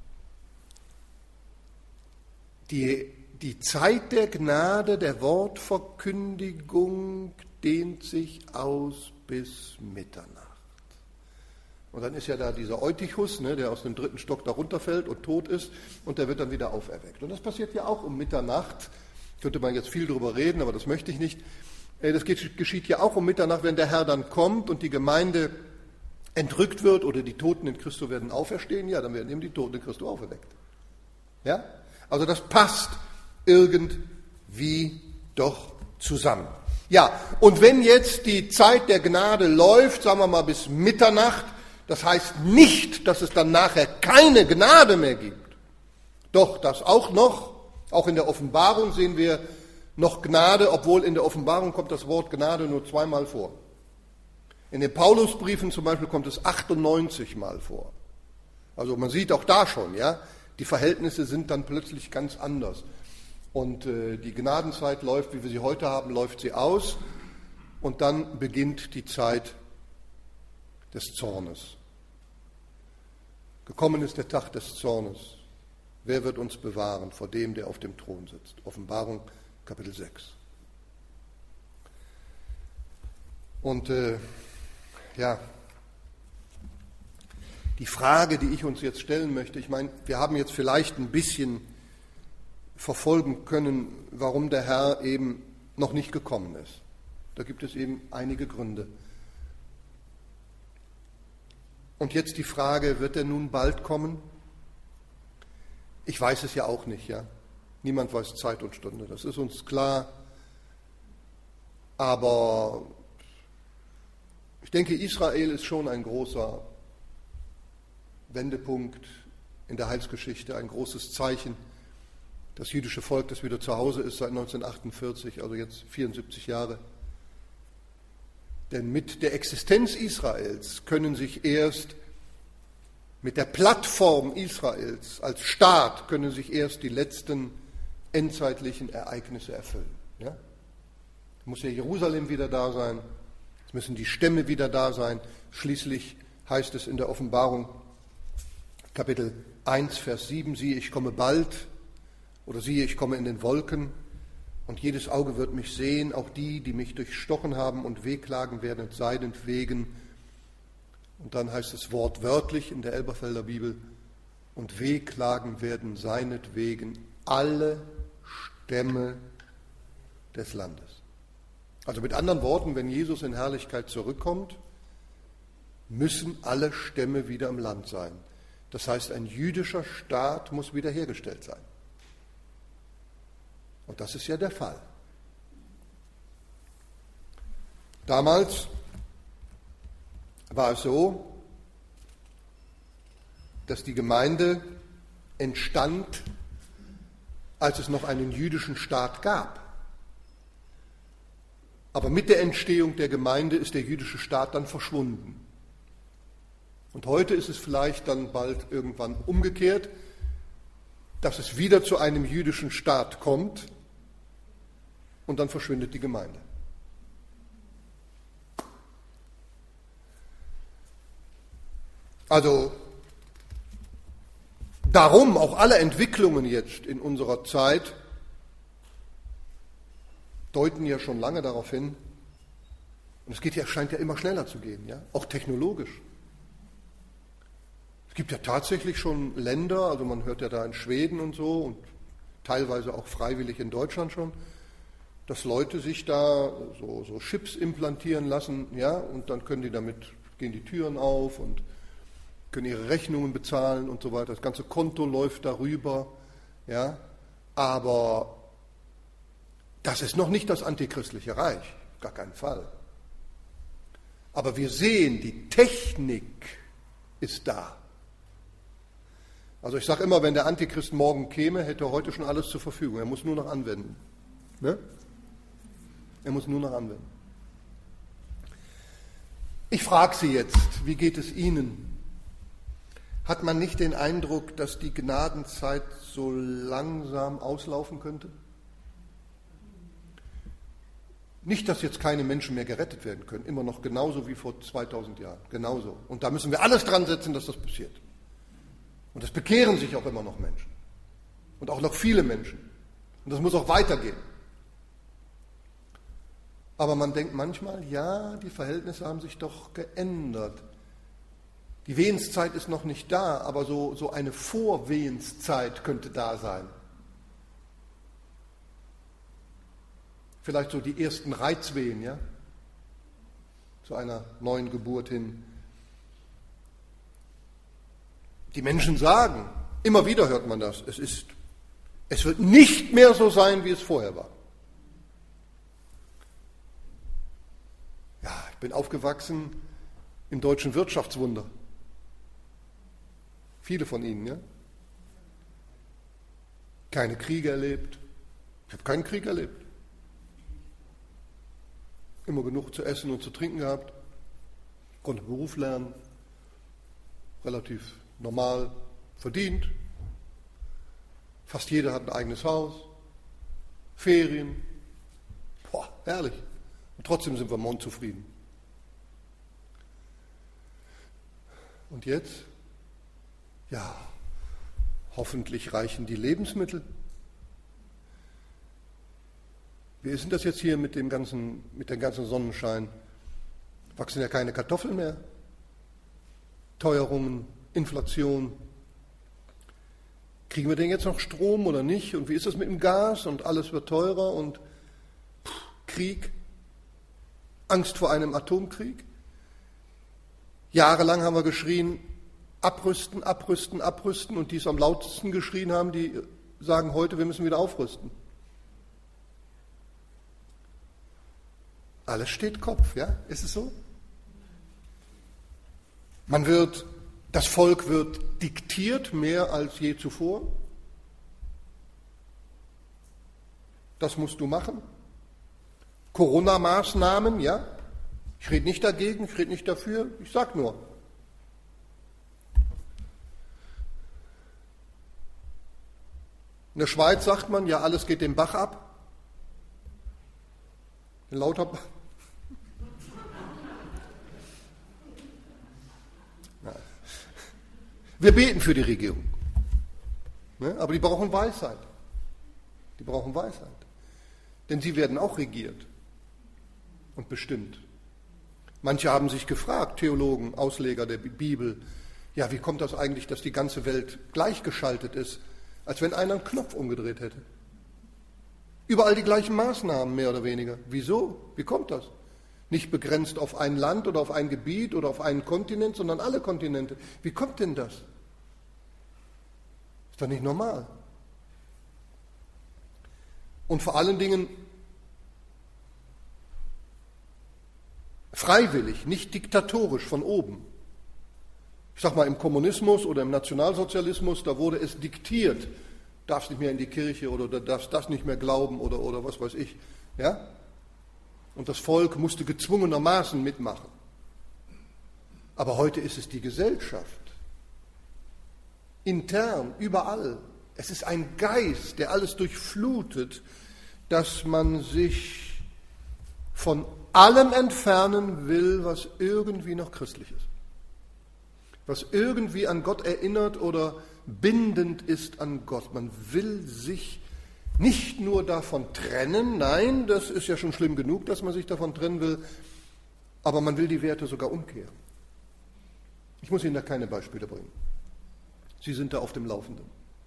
die, die Zeit der Gnade, der Wortverkündigung dehnt sich aus bis Mitternacht. Und dann ist ja da dieser Eutychus, ne, der aus dem dritten Stock da runterfällt und tot ist und der wird dann wieder auferweckt. Und das passiert ja auch um Mitternacht. Könnte man jetzt viel drüber reden, aber das möchte ich nicht. Das geschieht ja auch um Mitternacht, wenn der Herr dann kommt und die Gemeinde entrückt wird oder die Toten in Christo werden auferstehen, ja, dann werden eben die Toten in Christo auferweckt. Ja? Also das passt irgendwie doch zusammen. Ja, und wenn jetzt die Zeit der Gnade läuft, sagen wir mal bis Mitternacht, das heißt nicht, dass es dann nachher keine Gnade mehr gibt. Doch, das auch noch, auch in der Offenbarung sehen wir noch Gnade, obwohl in der Offenbarung kommt das Wort Gnade nur zweimal vor. In den Paulusbriefen zum Beispiel kommt es achtundneunzig Mal vor. Also man sieht auch da schon, ja, die Verhältnisse sind dann plötzlich ganz anders. Und äh, die Gnadenzeit läuft, wie wir sie heute haben, läuft sie aus und dann beginnt die Zeit des Zornes. Gekommen ist der Tag des Zornes. Wer wird uns bewahren vor dem, der auf dem Thron sitzt? Offenbarung Kapitel sechs. Und äh, ja, die Frage, die ich uns jetzt stellen möchte, ich meine, wir haben jetzt vielleicht ein bisschen verfolgen können, warum der Herr eben noch nicht gekommen ist. Da gibt es eben einige Gründe. Und jetzt die Frage, wird er nun bald kommen? Ich weiß es ja auch nicht, ja. Niemand weiß Zeit und Stunde, das ist uns klar. Aber ich denke, Israel ist schon ein großer Wendepunkt in der Heilsgeschichte, ein großes Zeichen. Das jüdische Volk, das wieder zu Hause ist seit neunzehnhundertachtundvierzig, also jetzt vierundsiebzig Jahre. Denn mit der Existenz Israels können sich erst, mit der Plattform Israels als Staat, können sich erst die letzten endzeitlichen Ereignisse erfüllen. Ja? Es muss ja Jerusalem wieder da sein, es müssen die Stämme wieder da sein. Schließlich heißt es in der Offenbarung, Kapitel eins, Vers sieben, siehe, ich komme bald, oder siehe, ich komme in den Wolken, und jedes Auge wird mich sehen, auch die, die mich durchstochen haben und wehklagen werden seinetwegen. Und dann heißt es wortwörtlich in der Elberfelder Bibel, und wehklagen werden seinetwegen alle Stämme des Landes. Also mit anderen Worten, wenn Jesus in Herrlichkeit zurückkommt, müssen alle Stämme wieder im Land sein. Das heißt, ein jüdischer Staat muss wiederhergestellt sein. Und das ist ja der Fall. Damals war es so, dass die Gemeinde entstand, als es noch einen jüdischen Staat gab. Aber mit der Entstehung der Gemeinde ist der jüdische Staat dann verschwunden. Und heute ist es vielleicht dann bald irgendwann umgekehrt, dass es wieder zu einem jüdischen Staat kommt und dann verschwindet die Gemeinde. Also darum auch alle Entwicklungen jetzt in unserer Zeit deuten ja schon lange darauf hin, und es geht ja, scheint ja immer schneller zu gehen, ja, auch technologisch. Es gibt ja tatsächlich schon Länder, also man hört ja da in Schweden und so und teilweise auch freiwillig in Deutschland schon, dass Leute sich da so, so Chips implantieren lassen, ja, und dann können die damit, gehen die Türen auf und können ihre Rechnungen bezahlen und so weiter. Das ganze Konto läuft darüber, ja, aber das ist noch nicht das antichristliche Reich, gar keinen Fall. Aber wir sehen, die Technik ist da. Also ich sage immer, wenn der Antichrist morgen käme, hätte er heute schon alles zur Verfügung. Er muss nur noch anwenden. Ne? Er muss nur noch anwenden. Ich frage Sie jetzt, wie geht es Ihnen? Hat man nicht den Eindruck, dass die Gnadenzeit so langsam auslaufen könnte? Nicht, dass jetzt keine Menschen mehr gerettet werden können, immer noch genauso wie vor zweitausend Jahren, genauso. Und da müssen wir alles dran setzen, dass das passiert. Und es bekehren sich auch immer noch Menschen. Und auch noch viele Menschen. Und das muss auch weitergehen. Aber man denkt manchmal, ja, die Verhältnisse haben sich doch geändert. Die Wehenszeit ist noch nicht da, aber so, so eine Vorwehenszeit könnte da sein. Vielleicht so die ersten Reizwehen, ja, zu einer neuen Geburt hin. Die Menschen sagen, immer wieder hört man das, es ist, es wird nicht mehr so sein, wie es vorher war. Ja, ich bin aufgewachsen im deutschen Wirtschaftswunder. Viele von Ihnen, ja? Keine Kriege erlebt. Ich habe keinen Krieg erlebt. Immer genug zu essen und zu trinken gehabt. Konnte Beruf lernen. Relativ normal verdient. Fast jeder hat ein eigenes Haus. Ferien. Boah, herrlich. Und trotzdem sind wir mondzufrieden. Und jetzt? Ja, hoffentlich reichen die Lebensmittel. Wie ist denn das jetzt hier mit dem ganzen, mit dem ganzen Sonnenschein? Wachsen ja keine Kartoffeln mehr. Teuerungen, Inflation. kriegen wir denn jetzt noch Strom oder nicht? Und wie ist das mit dem Gas? Und alles wird teurer und pff, Krieg, Angst vor einem Atomkrieg. Jahrelang haben wir geschrien, abrüsten, abrüsten, abrüsten. Und die es am lautesten geschrien haben, die sagen heute, wir müssen wieder aufrüsten. Alles steht Kopf, ja? Ist es so? Man wird, das Volk wird diktiert, mehr als je zuvor. Das musst du machen. Corona-Maßnahmen, ja? Ich rede nicht dagegen, ich rede nicht dafür, ich sage nur. In der Schweiz sagt man, ja, alles geht den Bach ab. In Lauterbach. Wir beten für die Regierung. Ne? Aber die brauchen Weisheit. Die brauchen Weisheit. Denn sie werden auch regiert und bestimmt. Manche haben sich gefragt, Theologen, Ausleger der Bibel, ja, wie kommt das eigentlich, dass die ganze Welt gleichgeschaltet ist, als wenn einer einen Knopf umgedreht hätte? Überall die gleichen Maßnahmen, mehr oder weniger. Wieso? Wie kommt das? Nicht begrenzt auf ein Land oder auf ein Gebiet oder auf einen Kontinent, sondern alle Kontinente. Wie kommt denn das? Ist doch nicht normal. Und vor allen Dingen freiwillig, nicht diktatorisch von oben. Ich sag mal, im Kommunismus oder im Nationalsozialismus, da wurde es diktiert. Darfst nicht mehr in die Kirche oder du darfst das nicht mehr glauben oder, oder was weiß ich. Ja? Und das Volk musste gezwungenermaßen mitmachen. Aber heute ist es die Gesellschaft. Intern, überall. Es ist ein Geist, der alles durchflutet, dass man sich von allem entfernen will, was irgendwie noch christlich ist. Was irgendwie an Gott erinnert oder bindend ist an Gott. Man will sich nicht nur davon trennen, nein, das ist ja schon schlimm genug, dass man sich davon trennen will, aber man will die Werte sogar umkehren. Ich muss Ihnen da keine Beispiele bringen. Sie sind da auf dem Laufenden.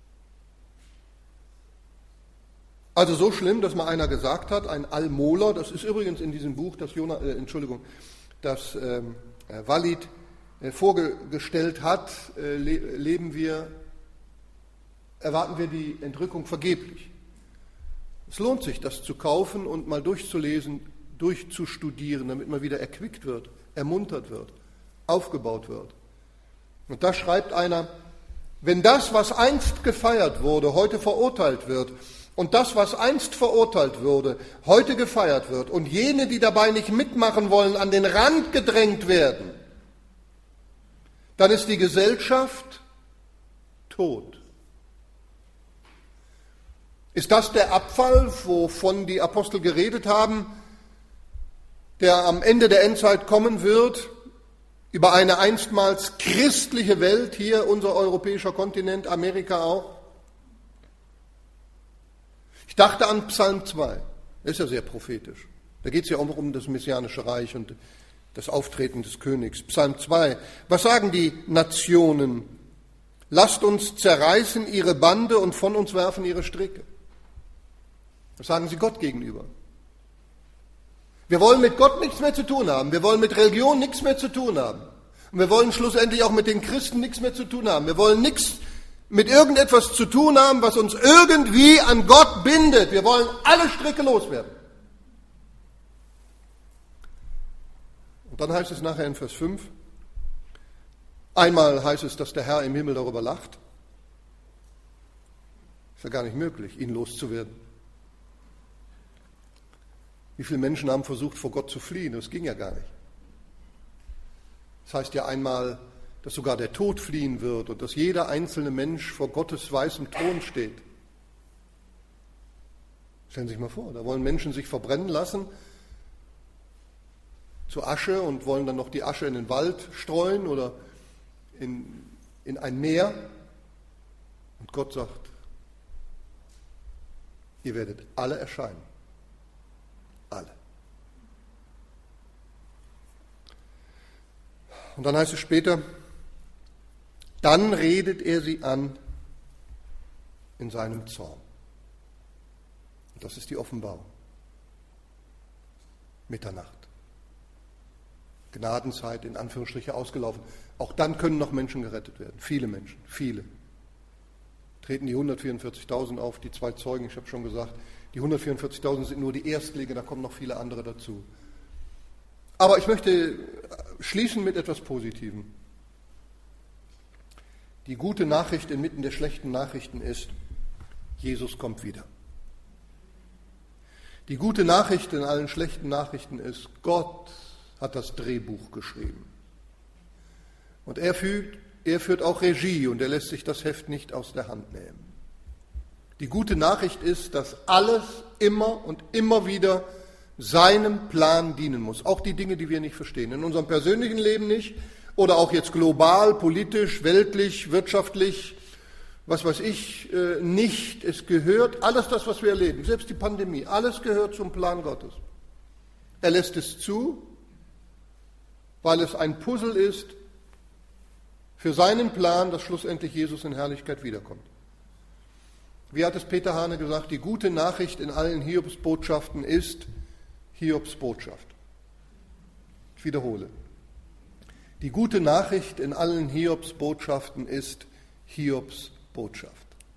Also so schlimm, dass mal einer gesagt hat, ein Almoler, das ist übrigens in diesem Buch, das Jonas, äh, Entschuldigung, das ähm, Walid äh, vorgestellt hat, äh, le- leben wir, erwarten wir die Entrückung vergeblich. Es lohnt sich, das zu kaufen und mal durchzulesen, durchzustudieren, damit man wieder erquickt wird, ermuntert wird, aufgebaut wird. Und da schreibt einer, wenn das, was einst gefeiert wurde, heute verurteilt wird, und das, was einst verurteilt wurde, heute gefeiert wird, und jene, die dabei nicht mitmachen wollen, an den Rand gedrängt werden, dann ist die Gesellschaft tot. Ist das der Abfall, wovon die Apostel geredet haben, der am Ende der Endzeit kommen wird, über eine einstmals christliche Welt, hier unser europäischer Kontinent, Amerika auch? Ich dachte an Psalm zwei, das ist ja sehr prophetisch. Da geht es ja auch um das messianische Reich und das Auftreten des Königs. Psalm zwei, was sagen die Nationen? Lasst uns zerreißen ihre Bande und von uns werfen ihre Stricke. Das sagen sie Gott gegenüber. Wir wollen mit Gott nichts mehr zu tun haben. Wir wollen mit Religion nichts mehr zu tun haben. Und wir wollen schlussendlich auch mit den Christen nichts mehr zu tun haben. Wir wollen nichts mit irgendetwas zu tun haben, was uns irgendwie an Gott bindet. Wir wollen alle Stricke loswerden. Und dann heißt es nachher in Vers fünf, einmal heißt es, dass der Herr im Himmel darüber lacht. Ist ja gar nicht möglich, ihn loszuwerden. Wie viele Menschen haben versucht, vor Gott zu fliehen? Das ging ja gar nicht. Das heißt ja einmal, dass sogar der Tod fliehen wird und dass jeder einzelne Mensch vor Gottes weißem Thron steht. Stellen Sie sich mal vor, da wollen Menschen sich verbrennen lassen zu Asche und wollen dann noch die Asche in den Wald streuen oder in, in ein Meer. Und Gott sagt, ihr werdet alle erscheinen. Alle. Und dann heißt es später, dann redet er sie an in seinem Zorn. Und das ist die Offenbarung. Mitternacht. Gnadenzeit in Anführungsstriche ausgelaufen. Auch dann können noch Menschen gerettet werden. Viele Menschen, viele. Treten die hundertvierundvierzigtausend auf, die zwei Zeugen, ich habe schon gesagt, die hundertvierundvierzigtausend sind nur die Erstlinge, da kommen noch viele andere dazu. Aber ich möchte schließen mit etwas Positivem. Die gute Nachricht inmitten der schlechten Nachrichten ist, Jesus kommt wieder. Die gute Nachricht in allen schlechten Nachrichten ist, Gott hat das Drehbuch geschrieben. Und er führt, er führt auch Regie und er lässt sich das Heft nicht aus der Hand nehmen. Die gute Nachricht ist, dass alles immer und immer wieder seinem Plan dienen muss. Auch die Dinge, die wir nicht verstehen. In unserem persönlichen Leben nicht oder auch jetzt global, politisch, weltlich, wirtschaftlich, was weiß ich, nicht. Es gehört, alles das, was wir erleben, selbst die Pandemie, alles gehört zum Plan Gottes. Er lässt es zu, weil es ein Puzzle ist für seinen Plan, dass schlussendlich Jesus in Herrlichkeit wiederkommt. Wie hat es Peter Hane gesagt, die gute Nachricht in allen Hiobsbotschaften ist Hiobsbotschaft. Ich wiederhole. Die gute Nachricht in allen Hiobsbotschaften ist Hiobsbotschaft.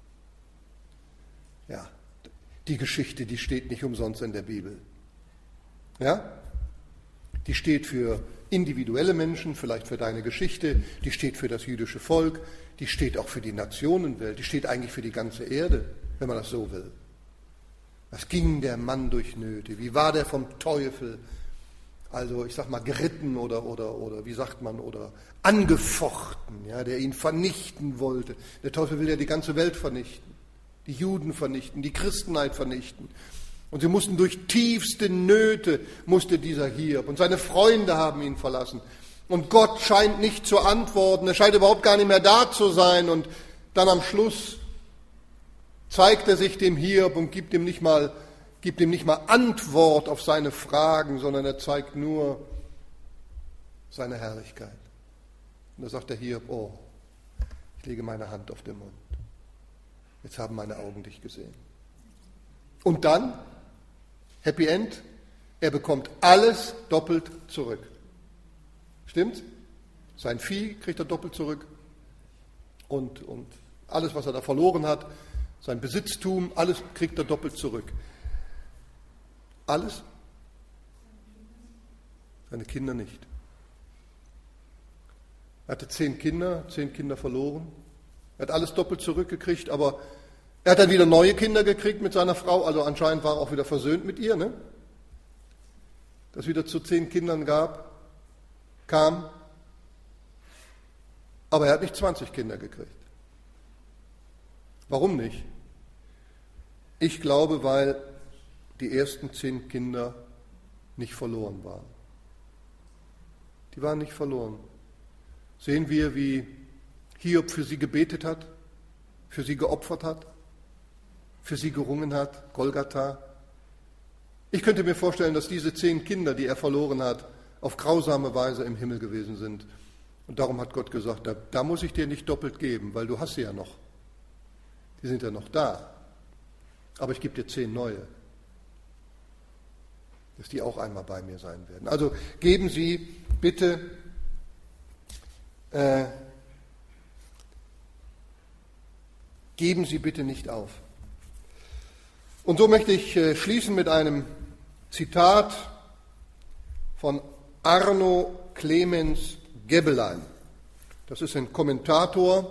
Ja, die Geschichte, die steht nicht umsonst in der Bibel. Ja? Die steht für individuelle Menschen, vielleicht für deine Geschichte, die steht für das jüdische Volk, die steht auch für die Nationenwelt, die steht eigentlich für die ganze Erde, wenn man das so will. Was ging der Mann durch Nöte? Wie war der vom Teufel, also ich sag mal geritten oder, oder, oder wie sagt man, oder angefochten, ja, der ihn vernichten wollte. Der Teufel will ja die ganze Welt vernichten, die Juden vernichten, die Christenheit vernichten. Und sie mussten durch tiefste Nöte, musste dieser Hiob. Und seine Freunde haben ihn verlassen. Und Gott scheint nicht zu antworten. Er scheint überhaupt gar nicht mehr da zu sein. Und dann am Schluss zeigt er sich dem Hiob und gibt ihm nicht mal, gibt ihm nicht mal Antwort auf seine Fragen, sondern er zeigt nur seine Herrlichkeit. Und da sagt der Hiob, oh, ich lege meine Hand auf den Mund. Jetzt haben meine Augen dich gesehen. Und dann, Happy End, er bekommt alles doppelt zurück. Stimmt's? Sein Vieh kriegt er doppelt zurück und, und alles, was er da verloren hat, sein Besitztum, alles kriegt er doppelt zurück. Alles? Seine Kinder nicht. Er hatte zehn Kinder, zehn Kinder verloren. Er hat alles doppelt zurückgekriegt, aber er hat dann wieder neue Kinder gekriegt mit seiner Frau, also anscheinend war er auch wieder versöhnt mit ihr, ne? Dass wieder zu zehn Kindern gab, kam, aber er hat nicht zwanzig Kinder gekriegt. Warum nicht? Ich glaube, weil die ersten zehn Kinder nicht verloren waren. Die waren nicht verloren. Sehen wir, wie Hiob für sie gebetet hat, für sie geopfert hat, für sie gerungen hat, Golgatha. Ich könnte mir vorstellen, dass diese zehn Kinder, die er verloren hat, auf grausame Weise im Himmel gewesen sind. Und darum hat Gott gesagt, da, da muss ich dir nicht doppelt geben, weil du hast sie ja noch. Die sind ja noch da. Aber ich gebe dir zehn neue, dass die auch einmal bei mir sein werden. Also geben Sie bitte äh, geben Sie bitte nicht auf. Und so möchte ich äh, schließen mit einem Zitat von Arno Clemens Gebelein. Das ist ein Kommentator.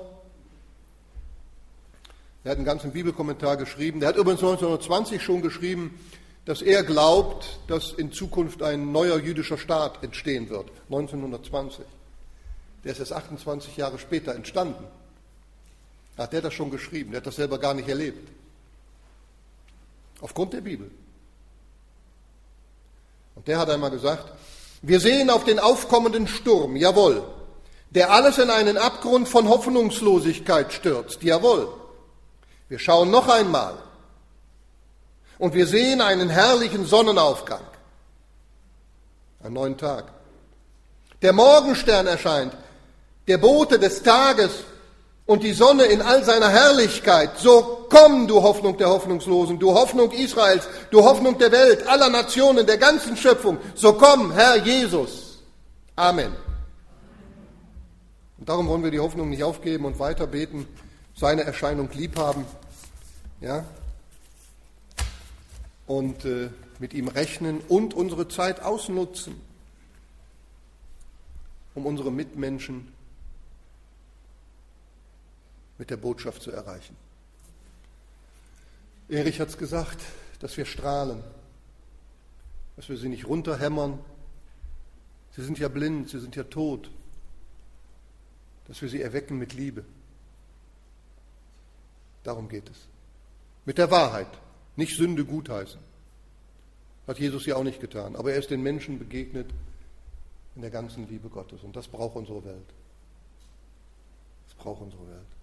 Er hat einen ganzen Bibelkommentar geschrieben. Der hat übrigens neunzehnhundertzwanzig schon geschrieben, dass er glaubt, dass in Zukunft ein neuer jüdischer Staat entstehen wird. neunzehnhundertzwanzig. Der ist erst achtundzwanzig Jahre später entstanden. Da hat der das schon geschrieben. Der hat das selber gar nicht erlebt. Aufgrund der Bibel. Und der hat einmal gesagt, wir sehen auf den aufkommenden Sturm, jawohl, der alles in einen Abgrund von Hoffnungslosigkeit stürzt, jawohl. Wir schauen noch einmal und wir sehen einen herrlichen Sonnenaufgang, einen neuen Tag. Der Morgenstern erscheint, der Bote des Tages und die Sonne in all seiner Herrlichkeit. So komm, du Hoffnung der Hoffnungslosen, du Hoffnung Israels, du Hoffnung der Welt, aller Nationen, der ganzen Schöpfung. So komm, Herr Jesus. Amen. Und darum wollen wir die Hoffnung nicht aufgeben und weiter beten, seine Erscheinung lieb haben, ja, und äh, mit ihm rechnen und unsere Zeit ausnutzen, um unsere Mitmenschen mit der Botschaft zu erreichen. Erich hat es gesagt, dass wir strahlen, dass wir sie nicht runterhämmern. Sie sind ja blind, sie sind ja tot. Dass wir sie erwecken mit Liebe. Darum geht es. Mit der Wahrheit, nicht Sünde gutheißen. Hat Jesus ja auch nicht getan. Aber er ist den Menschen begegnet in der ganzen Liebe Gottes. Und das braucht unsere Welt. Das braucht unsere Welt.